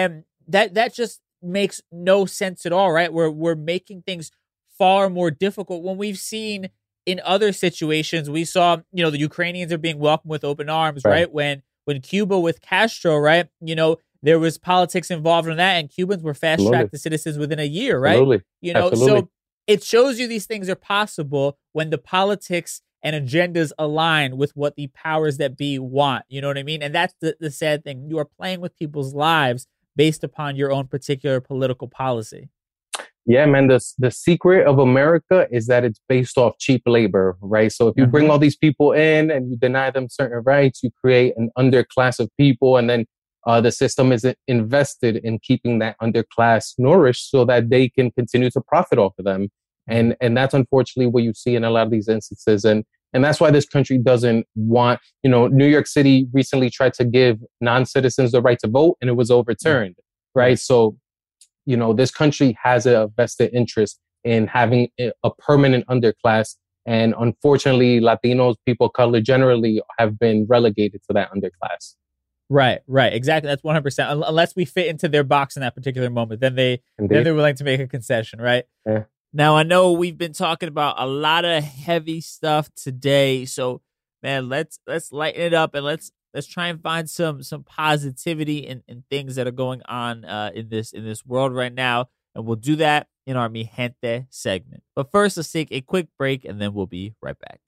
that just makes no sense at all, right? We're making things far more difficult when we've seen in other situations. We saw, the Ukrainians are being welcomed with open arms, right? When Cuba with Castro, right? There was politics involved in that, and Cubans were fast-tracked to citizens within a year, right? Absolutely. So it shows you these things are possible when the politics and agendas align with what the powers that be want. You know what I mean? And that's the sad thing. You are playing with people's lives based upon your own particular political policy. Yeah, man, the secret of America is that it's based off cheap labor, right? So if you bring all these people in and you deny them certain rights, you create an underclass of people, and then the system is invested in keeping that underclass nourished so that they can continue to profit off of them. And that's unfortunately what you see in a lot of these instances. And that's why this country doesn't want, New York City recently tried to give non-citizens the right to vote, and it was overturned, right? So, this country has a vested interest in having a permanent underclass. And unfortunately, Latinos, people of color generally, have been relegated to that underclass. Right. Exactly. That's 100%. Unless we fit into their box in that particular moment, then they're willing to make a concession, right? Yeah. Now, I know we've been talking about a lot of heavy stuff today. So, man, let's lighten it up and let's try and find some positivity in things that are going on in this world right now. And we'll do that in our Mi Gente segment. But first, let's take a quick break and then we'll be right back.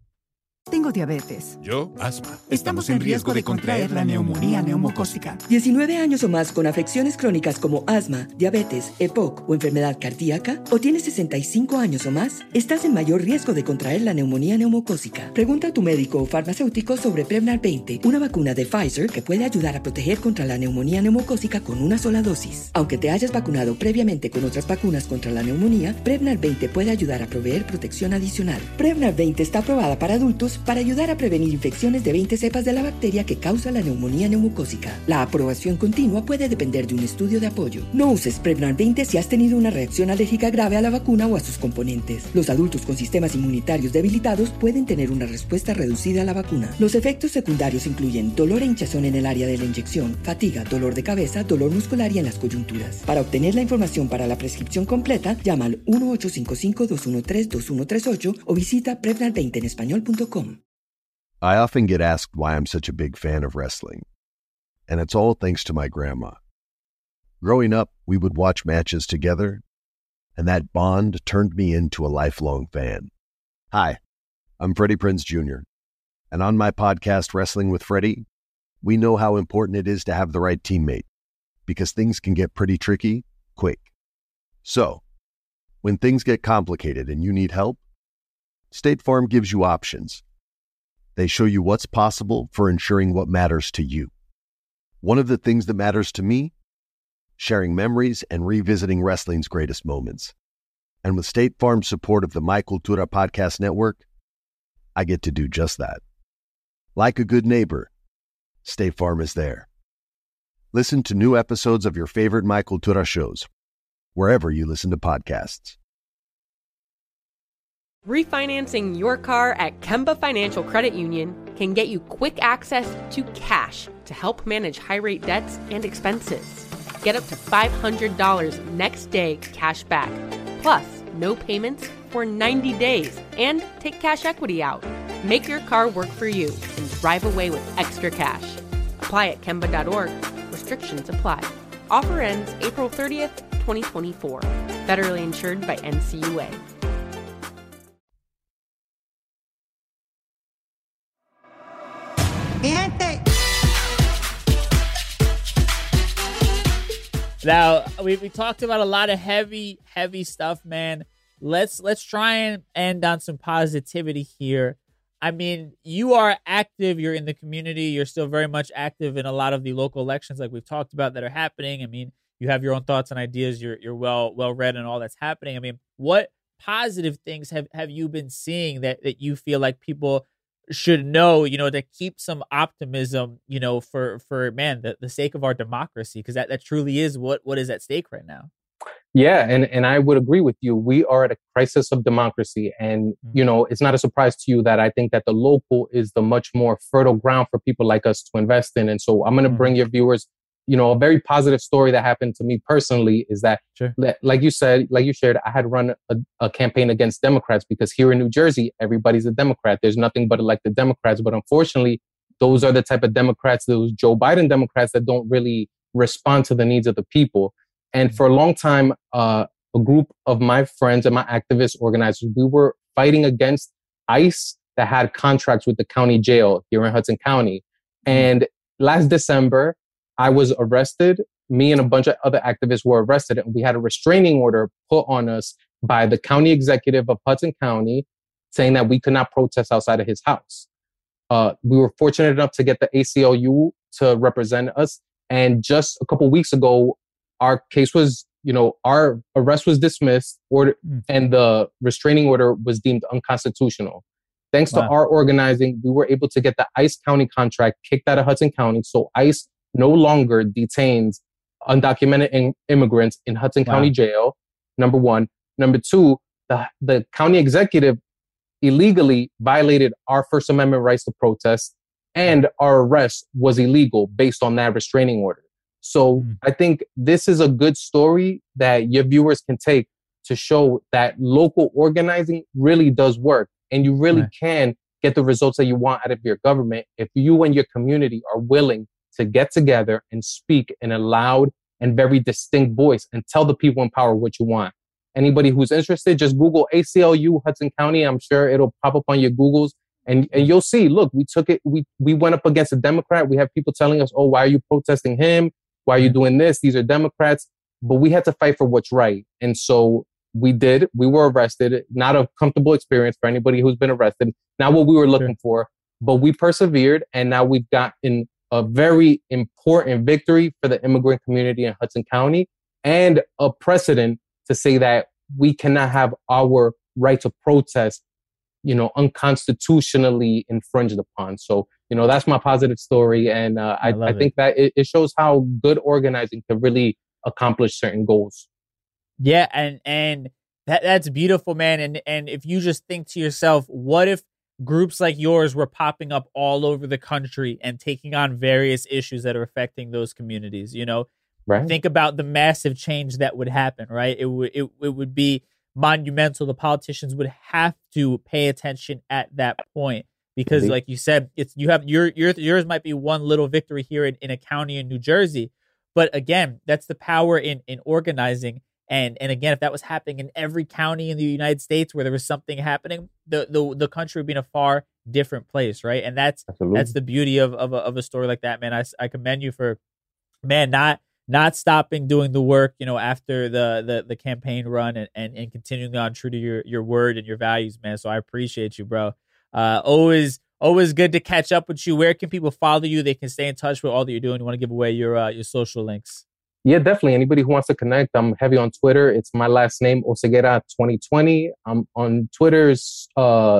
Tengo diabetes. Yo, asma. Estamos en riesgo de contraer la neumonía neumocócica. 19 años o más con afecciones crónicas como asma, diabetes, EPOC o enfermedad cardíaca, o tienes 65 años o más, estás en mayor riesgo de contraer la neumonía neumocócica. Pregunta a tu médico o farmacéutico sobre Prevnar 20, una vacuna de Pfizer que puede ayudar a proteger contra la neumonía neumocócica con una sola dosis. Aunque te hayas vacunado previamente con otras vacunas contra la neumonía, Prevnar 20 puede ayudar a proveer protección adicional. Prevnar 20 está aprobada para adultos para ayudar a prevenir infecciones de 20 cepas de la bacteria que causa la neumonía neumocócica. La aprobación continua puede depender de un estudio de apoyo. No uses Prevnar 20 si has tenido una reacción alérgica grave a la vacuna o a sus componentes. Los adultos con sistemas inmunitarios debilitados pueden tener una respuesta reducida a la vacuna. Los efectos secundarios incluyen dolor e hinchazón en el área de la inyección, fatiga, dolor de cabeza, dolor muscular y en las coyunturas. Para obtener la información para la prescripción completa, llama al 1-855-213-2138 o visita Prevnar20enespañol.com. I often get asked why I'm such a big fan of wrestling, and it's all thanks to my grandma. Growing up, we would watch matches together, and that bond turned me into a lifelong fan. Hi, I'm Freddie Prinze Jr., and on my podcast, Wrestling with Freddie, we know how important it is to have the right teammate, because things can get pretty tricky quick. So, when things get complicated and you need help, State Farm gives you options. They show you what's possible for ensuring what matters to you. One of the things that matters to me, sharing memories and revisiting wrestling's greatest moments. And with State Farm's support of the My Cultura Podcast Network, I get to do just that. Like a good neighbor, State Farm is there. Listen to new episodes of your favorite My Cultura shows, wherever you listen to podcasts. Refinancing your car at Kemba Financial Credit Union can get you quick access to cash to help manage high-rate debts and expenses. Get up to $500 next day cash back, plus no payments for 90 days, and take cash equity out. Make your car work for you and drive away with extra cash. Apply at Kemba.org. Restrictions apply. Offer ends April 30th, 2024. Federally insured by NCUA. Now, we talked about a lot of heavy stuff, man. Let's try and end on some positivity here. I mean, you are active. You're in the community. You're still very much active in a lot of the local elections like we've talked about that are happening. I mean, you have your own thoughts and ideas. You're well read in all that's happening. I mean, what positive things have you been seeing that you feel like people should know, to keep some optimism, for man, the sake of our democracy, because that truly is what is at stake right now. Yeah, and I would agree with you. We are at a crisis of democracy. And, it's not a surprise to you that I think that the local is the much more fertile ground for people like us to invest in. And so I'm going to bring your viewers a very positive story that happened to me personally is that, Sure. like you shared, I had run a campaign against Democrats because here in New Jersey, everybody's a Democrat. There's nothing but elected Democrats. But unfortunately, those are the type of Democrats, those Joe Biden Democrats that don't really respond to the needs of the people. And for a long time, a group of my friends and my activist organizers, we were fighting against ICE that had contracts with the county jail here in Hudson County. And last December, I was arrested. Me and a bunch of other activists were arrested, and we had a restraining order put on us by the county executive of Hudson County saying that we could not protest outside of his house. We were fortunate enough to get the ACLU to represent us. And just a couple of weeks ago, our case was, our arrest was dismissed and the restraining order was deemed unconstitutional. Thanks to our organizing, we were able to get the ICE County contract kicked out of Hudson County. So ICE no longer detains undocumented immigrants in Hudson County Jail, number one. Number two, the county executive illegally violated our First Amendment rights to protest, and our arrest was illegal based on that restraining order. So I think this is a good story that your viewers can take to show that local organizing really does work. And you really can get the results that you want out of your government if you and your community are willing to get together and speak in a loud and very distinct voice and tell the people in power what you want. Anybody who's interested, just Google ACLU Hudson County. I'm sure it'll pop up on your Googles and you'll see, look, we took it. We went up against a Democrat. We have people telling us, oh, why are you protesting him? Why are you doing this? These are Democrats. But we had to fight for what's right. And so we did. We were arrested. Not a comfortable experience for anybody who's been arrested. Not what we were looking for, but we persevered. And now we've gotten a very important victory for the immigrant community in Hudson County and a precedent to say that we cannot have our right to protest, unconstitutionally infringed upon. So, that's my positive story. And I think that it shows how good organizing can really accomplish certain goals. Yeah, and that's beautiful, man. And if you just think to yourself, what if groups like yours were popping up all over the country and taking on various issues that are affecting those communities? Right. Think about the massive change that would happen, right? It would be monumental. The politicians would have to pay attention at that point because, like you said, yours might be one little victory here in a county in New Jersey, but again, that's the power in organizing. And again, if that was happening in every county in the United States where there was something happening, the country would be in a far different place, right? And that's the beauty of a story like that, man. I commend you for, man, not stopping doing the work, after the campaign run and continuing on true to your word and your values, man. So I appreciate you, bro. Always good to catch up with you. Where can people follow you? They can stay in touch with all that you're doing. You want to give away your social links? Yeah, definitely. Anybody who wants to connect, I'm heavy on Twitter. It's my last name, Oseguera 2020. I'm on Twitter's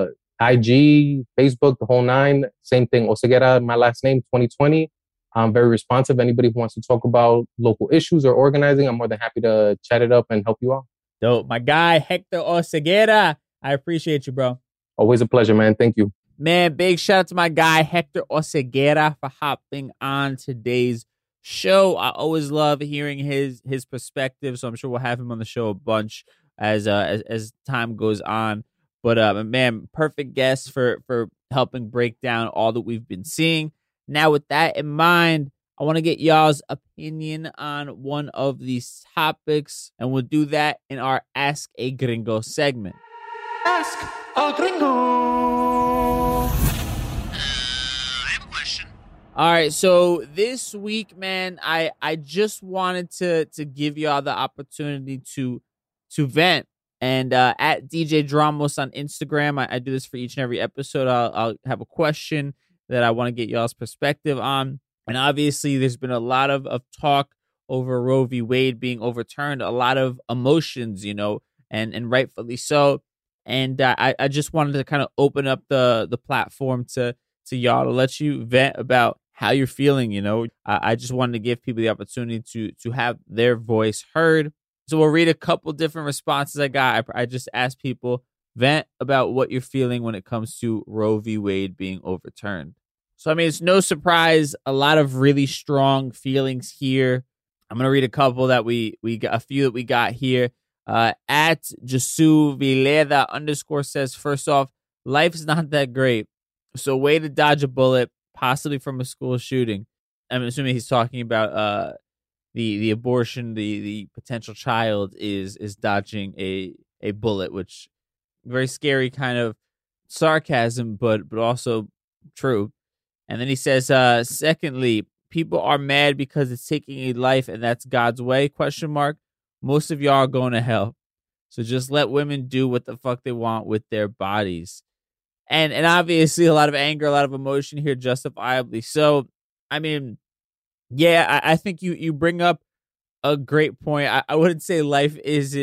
IG, Facebook, the whole nine. Same thing, Oseguera, my last name, 2020. I'm very responsive. Anybody who wants to talk about local issues or organizing, I'm more than happy to chat it up and help you out. Dope. My guy, Hector Oseguera. I appreciate you, bro. Always a pleasure, man. Thank you. Man, big shout out to my guy, Hector Oseguera, for hopping on today's show. I always love hearing his perspective, so I'm sure we'll have him on the show a bunch as time goes on. But man, perfect guest for helping break down all that we've been seeing. Now, with that in mind, I want to get y'all's opinion on one of these topics, and we'll do that in our Ask a Gringo segment. Ask a Gringo. I have a question. All right, so this week, man, I just wanted to give y'all the opportunity to vent. And at DJ Dramos on Instagram, I do this for each and every episode. I'll have a question that I want to get y'all's perspective on. And obviously, there's been a lot of talk over Roe v. Wade being overturned, a lot of emotions, and rightfully so. And I just wanted to kind of open up the platform to y'all to let you vent about how you're feeling. I just wanted to give people the opportunity to have their voice heard. So we'll read a couple different responses I got. I just asked people, vent about what you're feeling when it comes to Roe v. Wade being overturned. So, I mean, it's no surprise, a lot of really strong feelings here. I'm going to read a couple that we got, a few that we got here. At Jesu Vileda _ says, first off, life is not that great. So way to dodge a bullet, possibly from a school shooting. I'm assuming he's talking about the abortion, the potential child is dodging a bullet, which very scary kind of sarcasm, but also true. And then he says, secondly, people are mad because it's taking a life and that's God's way, ? Most of y'all are going to hell. So just let women do what the fuck they want with their bodies. And obviously a lot of anger, a lot of emotion here, justifiably. So, I mean, yeah, I think you bring up a great point. I wouldn't say life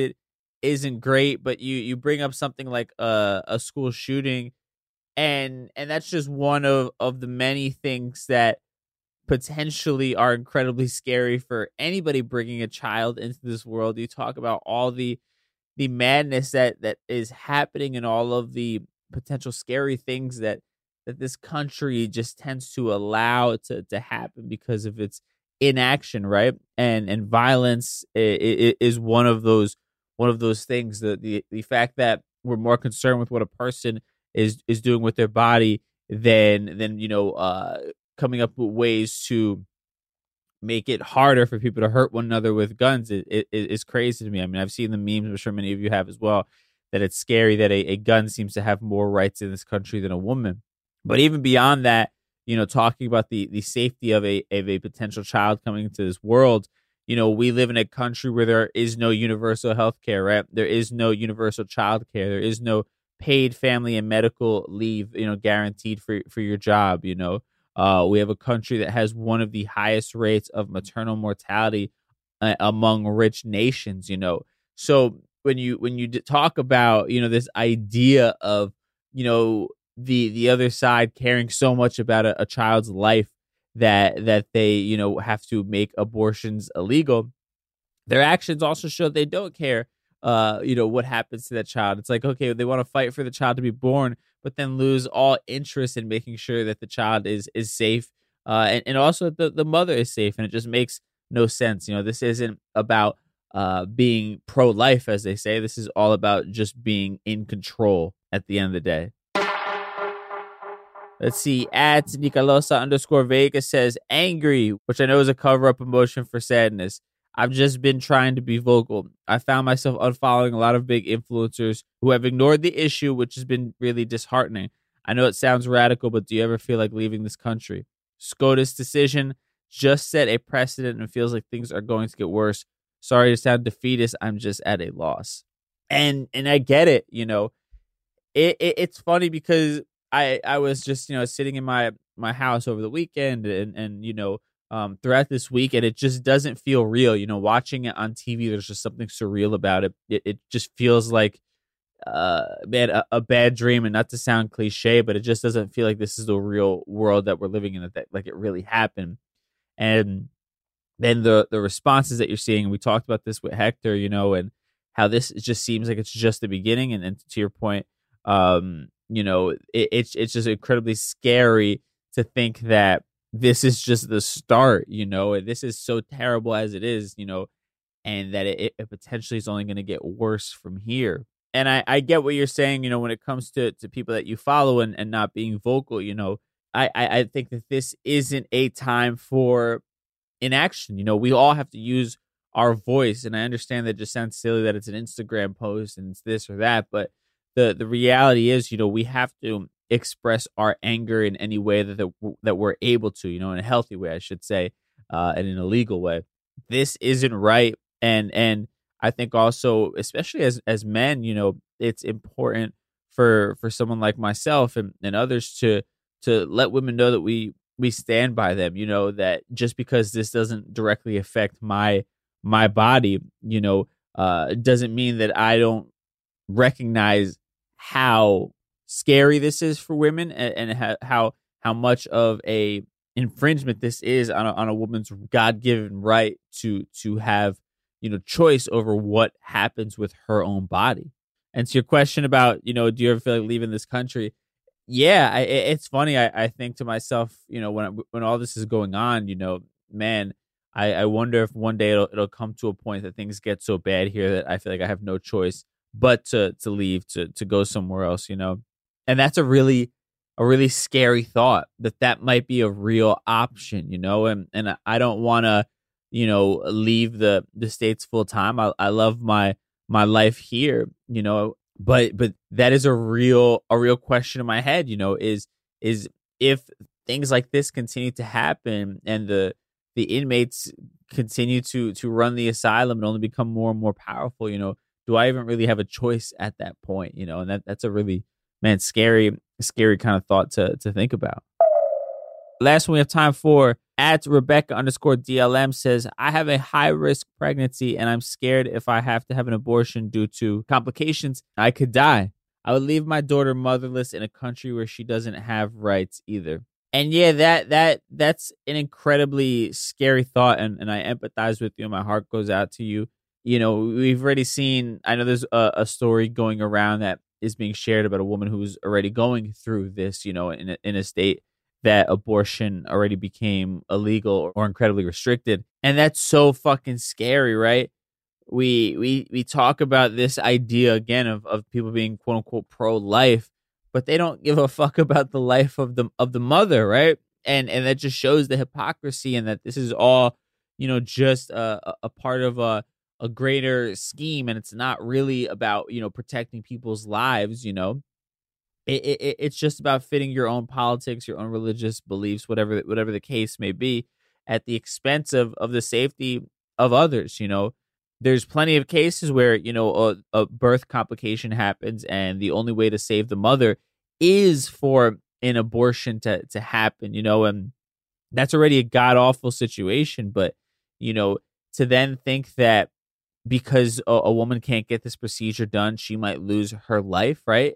isn't great, but you bring up something like a school shooting. And that's just one of the many things that potentially are incredibly scary for anybody bringing a child into this world. You talk about all the madness that is happening and all of the potential scary things that this country just tends to allow to happen because of its inaction, right? And violence is one of those things. The fact that we're more concerned with what a person is doing with their body than coming up with ways to make it harder for people to hurt one another with guns is crazy to me. I mean, I've seen the memes, I'm sure many of you have as well, that it's scary that a gun seems to have more rights in this country than a woman. But even beyond that, talking about the safety of a potential child coming into this world, we live in a country where there is no universal health care, right? There is no universal child care. There is no paid family and medical leave, guaranteed for your job. We have a country that has one of the highest rates of maternal mortality among rich nations. So when you talk about this idea of the other side caring so much about a child's life that they have to make abortions illegal, their actions also show they don't care what happens to that child. It's like, okay, they want to fight for the child to be born, but then lose all interest in making sure that the child is safe, and also that the mother is safe. And it just makes no sense. This isn't about being pro-life, as they say. This is all about just being in control at the end of the day. Let's see. At Nicolosa _ Vega says, angry, which I know is a cover-up emotion for sadness. I've just been trying to be vocal. I found myself unfollowing a lot of big influencers who have ignored the issue, which has been really disheartening. I know it sounds radical, but do you ever feel like leaving this country? SCOTUS decision just set a precedent and feels like things are going to get worse. Sorry to sound defeatist. I'm just at a loss. And I get it. It's funny because I was just, sitting in my house over the weekend and throughout this week, and it just doesn't feel real. Watching it on TV, there's just something surreal about it. It just feels like a bad dream, and not to sound cliche, but it just doesn't feel like this is the real world that we're living in, that like it really happened. And then the responses that you're seeing, and we talked about this with Hector, and how this just seems like it's just the beginning. And to your point, it's just incredibly scary to think that this is just the start, and this is so terrible as it is, and that it potentially is only going to get worse from here. And I get what you're saying, when it comes to people that you follow and not being vocal, I think that this isn't a time for inaction. We all have to use our voice, and I understand that it just sounds silly that it's an Instagram post and it's this or that, but the reality is, we have to express our anger in any way that we're able to, in a healthy way, I should say, and in a legal way. This isn't right. And I think also, especially as men, it's important for someone like myself and others to let women know that we stand by them, that just because this doesn't directly affect my body, doesn't mean that I don't recognize how scary this is for women, and how much of a infringement this is on a woman's God-given right to have choice over what happens with her own body. And to your question about do you ever feel like leaving this country, Yeah, it's funny. I think to myself, when all this is going on, man, I wonder if one day it'll come to a point that things get so bad here that I feel like I have no choice but to leave, to go somewhere else, and that's a really scary thought that might be a real option, and I don't want to, leave the States full time. I love my life here, but that is a real question in my head, is if things like this continue to happen and the inmates continue to run the asylum and only become more and more powerful, do I even really have a choice at that point, and that's a really, man, scary kind of thought to think about. Last one we have time for, at Rebecca_DLM says, I have a high risk pregnancy and I'm scared if I have to have an abortion due to complications, I could die. I would leave my daughter motherless in a country where she doesn't have rights either. And yeah, that's an incredibly scary thought, and I empathize with you. My heart goes out to you. We've already seen, I know there's a story going around that is being shared about a woman who's already going through this, in a state that abortion already became illegal or incredibly restricted. And that's so fucking scary, right? We talk about this idea again of people being quote unquote pro-life, but they don't give a fuck about the life of the mother, right? And that just shows the hypocrisy, and that this is all, just a part of a greater scheme, and it's not really about, protecting people's lives, It's just about fitting your own politics, your own religious beliefs, whatever the case may be, at the expense of the safety of others. There's plenty of cases where, a birth complication happens and the only way to save the mother is for an abortion to happen, and that's already a god-awful situation. But, to then think that because a woman can't get this procedure done, she might lose her life, right?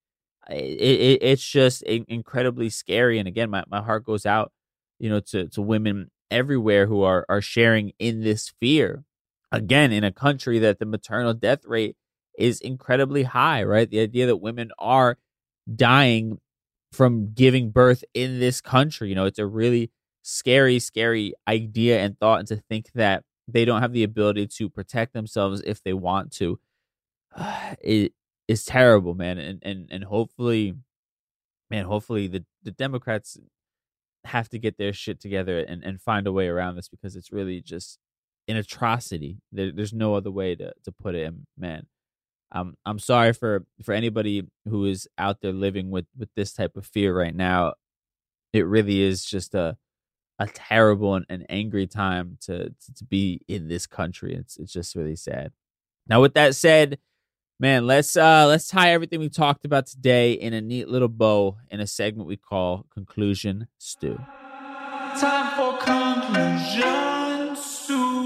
It's just incredibly scary. And again, my heart goes out, to women everywhere who are sharing in this fear. Again, in a country that the maternal death rate is incredibly high, right? The idea that women are dying from giving birth in this country, it's a really scary idea and thought, and to think that they don't have the ability to protect themselves if they want to. It is terrible, man. And hopefully the Democrats have to get their shit together and find a way around this, because it's really just an atrocity. There's no other way to put it. And man, I'm sorry for anybody who is out there living with this type of fear right now. It really is just a terrible and angry time to be in this country. It's just really sad. Now, with that said, man, let's tie everything we talked about today in a neat little bow in a segment we call Conclusion Stew. Time for Conclusion Stew.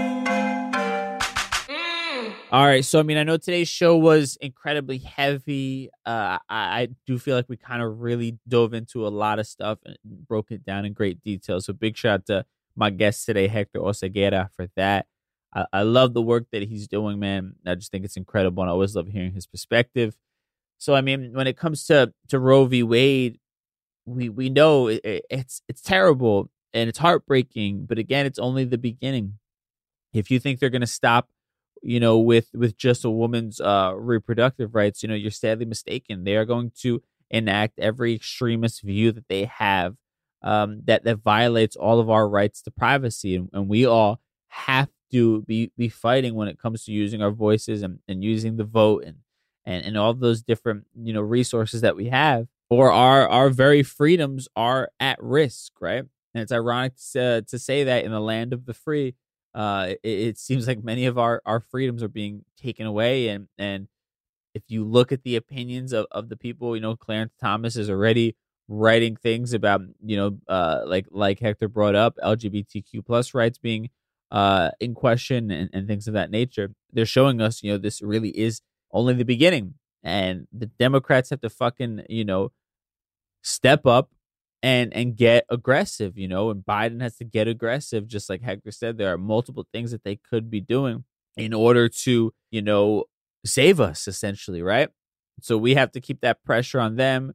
All right, so I know today's show was incredibly heavy. I do feel like we kind of really dove into a lot of stuff and broke it down in great detail. So big shout out to my guest today, Hector Oseguera, for that. I love the work that he's doing, man. I just think it's incredible, and I always love hearing his perspective. So when it comes to Roe v. Wade, we know it's terrible and it's heartbreaking, but again, it's only the beginning. If you think they're going to stop, with just a woman's reproductive rights, you're sadly mistaken. They are going to enact every extremist view that they have, that violates all of our rights to privacy, and we all have to be fighting when it comes to using our voices and using the vote and all of those different resources that we have, or our very freedoms are at risk, right? And it's ironic to say that in the land of the free, it seems like many of our freedoms are being taken away. And if you look at the opinions of the people, Clarence Thomas is already writing things about, like Hector brought up, LGBTQ plus rights being in question and things of that nature. They're showing us, this really is only the beginning, and the Democrats have to fucking, step up and get aggressive, and Biden has to get aggressive. Just like Hector said, there are multiple things that they could be doing in order to, save us, essentially, right? So we have to keep that pressure on them.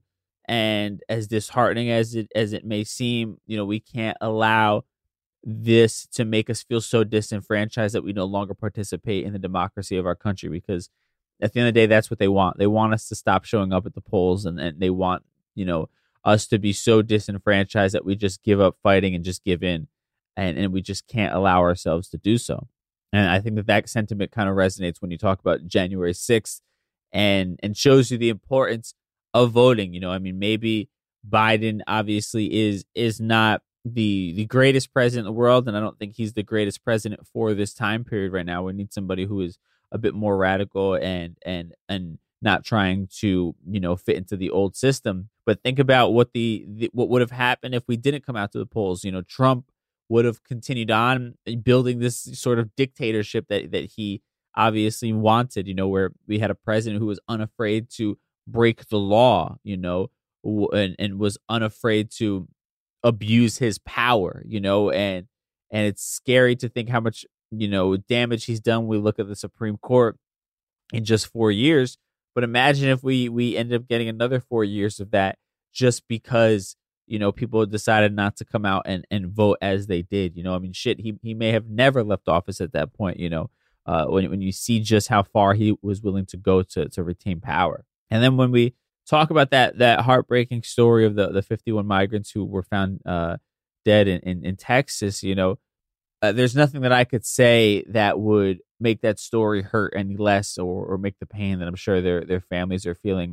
And as disheartening as it may seem, we can't allow this to make us feel so disenfranchised that we no longer participate in the democracy of our country, because at the end of the day, that's what they want. They want us to stop showing up at the polls, and they want, us to be so disenfranchised that we just give up fighting and just give in, and we just can't allow ourselves to do so. And I think that sentiment kind of resonates when you talk about January 6th and shows you the importance of voting. Maybe Biden obviously is not the greatest president in the world, and I don't think he's the greatest president for this time period right now. We need somebody who is a bit more radical and not trying to fit into the old system. But think about what what would have happened if we didn't come out to the polls. Trump would have continued on building this sort of dictatorship that he obviously wanted. Where we had a president who was unafraid to break the law, and was unafraid to abuse his power, and it's scary to think how much damage he's done. We look at the Supreme Court in just 4 years, but imagine if we end up getting another 4 years of that just because people decided not to come out and vote as they did. He may have never left office at that point. When you see just how far he was willing to go to retain power. And then when we talk about that heartbreaking story of the 51 migrants who were found dead in Texas, there's nothing that I could say that would make that story hurt any less or make the pain that I'm sure their families are feeling,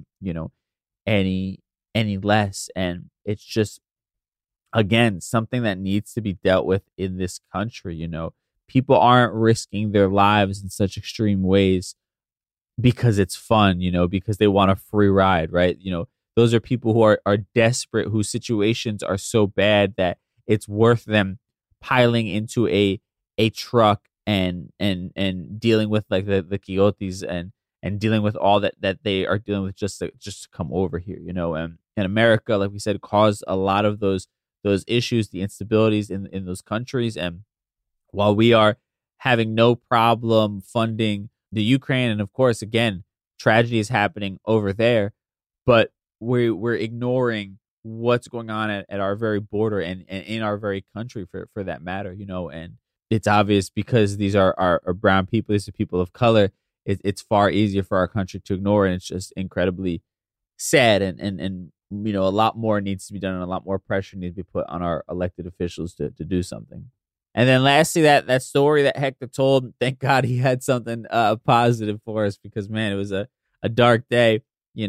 any less. And it's just, again, something that needs to be dealt with in this country. People aren't risking their lives in such extreme ways because it's fun, because they want a free ride, right? Those are people who are desperate, whose situations are so bad that it's worth them piling into a truck and dealing with like the coyotes and dealing with all that they are dealing with just to come over here, and America, like we said, caused a lot of those issues, the instabilities in those countries. And while we are having no problem funding the Ukraine, and of course, again, tragedy is happening over there, but we're ignoring what's going on at our very border and in our very country for that matter, and it's obvious because these are brown people, these are people of color. It's far easier for our country to ignore, and it's just incredibly sad, and a lot more needs to be done, and a lot more pressure needs to be put on our elected officials to do something. And then lastly, that story that Hector told, thank God he had something positive for us, because man, it was a dark day.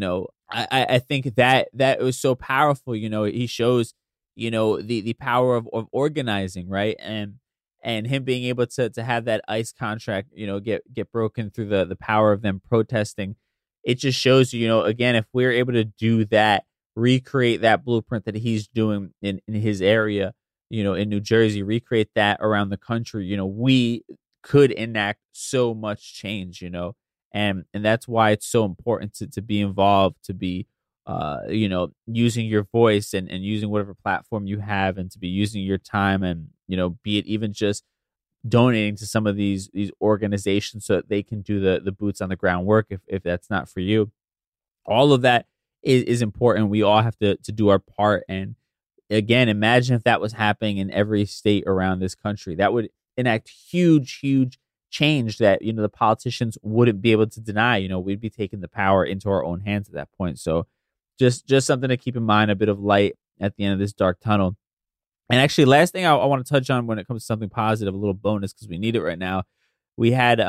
I think that it was so powerful. He shows, the power of organizing, right? And him being able to have that ICE contract, get broken through the power of them protesting. It just shows you, again, if we're able to do that, recreate that blueprint that he's doing in his area, in New Jersey, recreate that around the country, we could enact so much change, and that's why it's so important to be involved, to be, using your voice and using whatever platform you have, and to be using your time, and, be it even just donating to some of these organizations so that they can do the boots on the ground work if that's not for you. All of that is important. We all have to do our part. And again, imagine if that was happening in every state around this country. That would enact huge change that, the politicians wouldn't be able to deny. We'd be taking the power into our own hands at that point. So just something to keep in mind, a bit of light at the end of this dark tunnel. And actually, last thing I want to touch on when it comes to something positive, a little bonus, because we need it right now. We had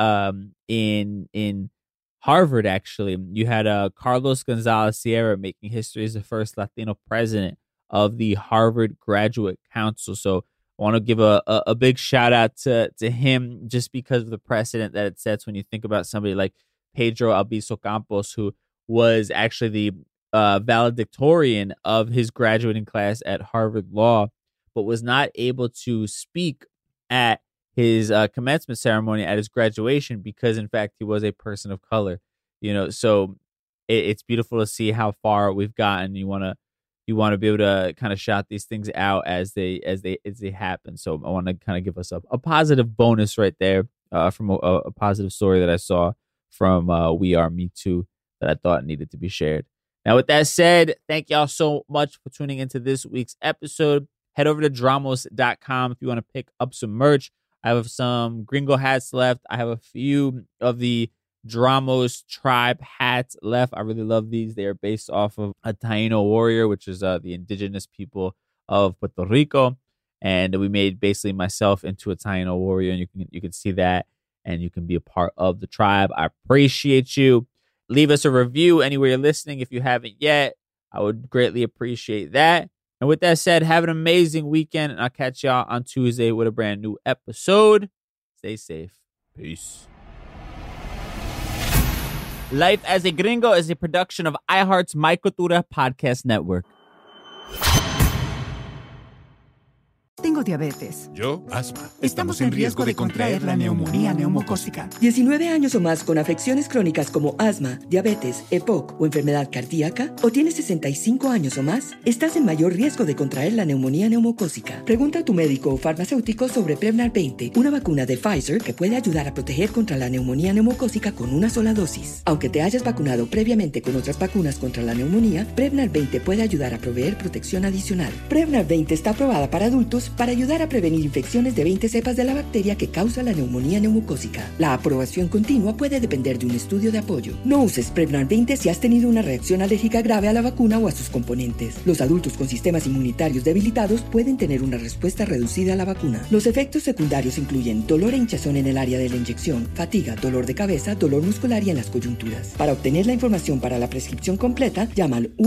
in Harvard, actually, you had Carlos Gonzalez Sierra making history as the first Latino president of the Harvard Graduate Council. So I want to give a big shout out to him, just because of the precedent that it sets when you think about somebody like Pedro Albizu Campos, who was actually the valedictorian of his graduating class at Harvard Law, but was not able to speak at his commencement ceremony at his graduation because, in fact, he was a person of color. So it's beautiful to see how far we've gotten. You want to be able to kind of shout these things out as they happen. So I want to kind of give us a positive bonus right there from a positive story that I saw from We Are Me Too that I thought needed to be shared. Now, with that said, thank y'all so much for tuning into this week's episode. Head over to dramos.com if you want to pick up some merch. I have some gringo hats left. I have a few of the Dramos tribe hats left. I really love these. They are based off of a Taino warrior, which is the indigenous people of Puerto Rico. And we made basically myself into a Taino warrior. And you can see that, and you can be a part of the tribe. I appreciate you. Leave us a review anywhere you're listening if you haven't yet. I would greatly appreciate that. And with that said, have an amazing weekend, and I'll catch y'all on Tuesday with a brand new episode. Stay safe. Peace. Life as a Gringo is a production of iHeart's My Cultura Podcast Network. Tengo diabetes. Yo, asma. Estamos en riesgo de contraer la neumonía neumocócica. 19 años o más con afecciones crónicas como asma, diabetes, EPOC o enfermedad cardíaca, o tienes 65 años o más, estás en mayor riesgo de contraer la neumonía neumocócica. Pregunta a tu médico o farmacéutico sobre Prevnar 20, una vacuna de Pfizer que puede ayudar a proteger contra la neumonía neumocócica con una sola dosis. Aunque te hayas vacunado previamente con otras vacunas contra la neumonía, Prevnar 20 puede ayudar a proveer protección adicional. Prevnar 20 está aprobada para adultos para ayudar a prevenir infecciones de 20 cepas de la bacteria que causa la neumonía neumocócica. La aprobación continua puede depender de un estudio de apoyo. No uses Prevnar 20 si has tenido una reacción alérgica grave a la vacuna o a sus componentes. Los adultos con sistemas inmunitarios debilitados pueden tener una respuesta reducida a la vacuna. Los efectos secundarios incluyen dolor e hinchazón en el área de la inyección, fatiga, dolor de cabeza, dolor muscular y en las coyunturas. Para obtener la información para la prescripción completa, llama al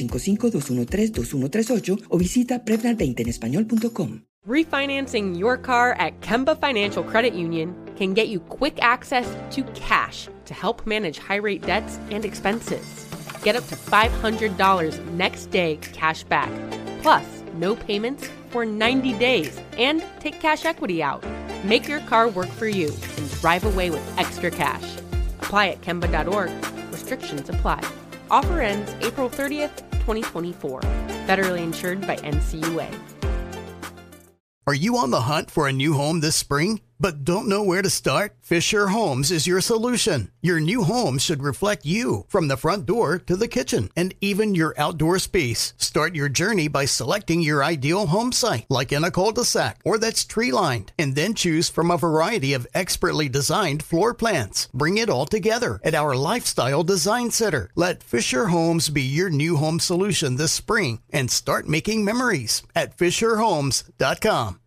1-855-213-2138 o visita Prevnar20enespañol.com. Refinancing your car at Kemba Financial Credit Union can get you quick access to cash to help manage high-rate debts and expenses. Get up to $500 next day cash back, plus no payments for 90 days, and take cash equity out. Make your car work for you and drive away with extra cash. Apply at Kemba.org. Restrictions apply. Offer ends April 30th, 2024. Federally insured by NCUA. Are you on the hunt for a new home this spring, but don't know where to start? Fisher Homes is your solution. Your new home should reflect you, from the front door to the kitchen, and even your outdoor space. Start your journey by selecting your ideal home site, like in a cul-de-sac or that's tree-lined, and then choose from a variety of expertly designed floor plans. Bring it all together at our Lifestyle Design Center. Let Fisher Homes be your new home solution this spring and start making memories at FisherHomes.com.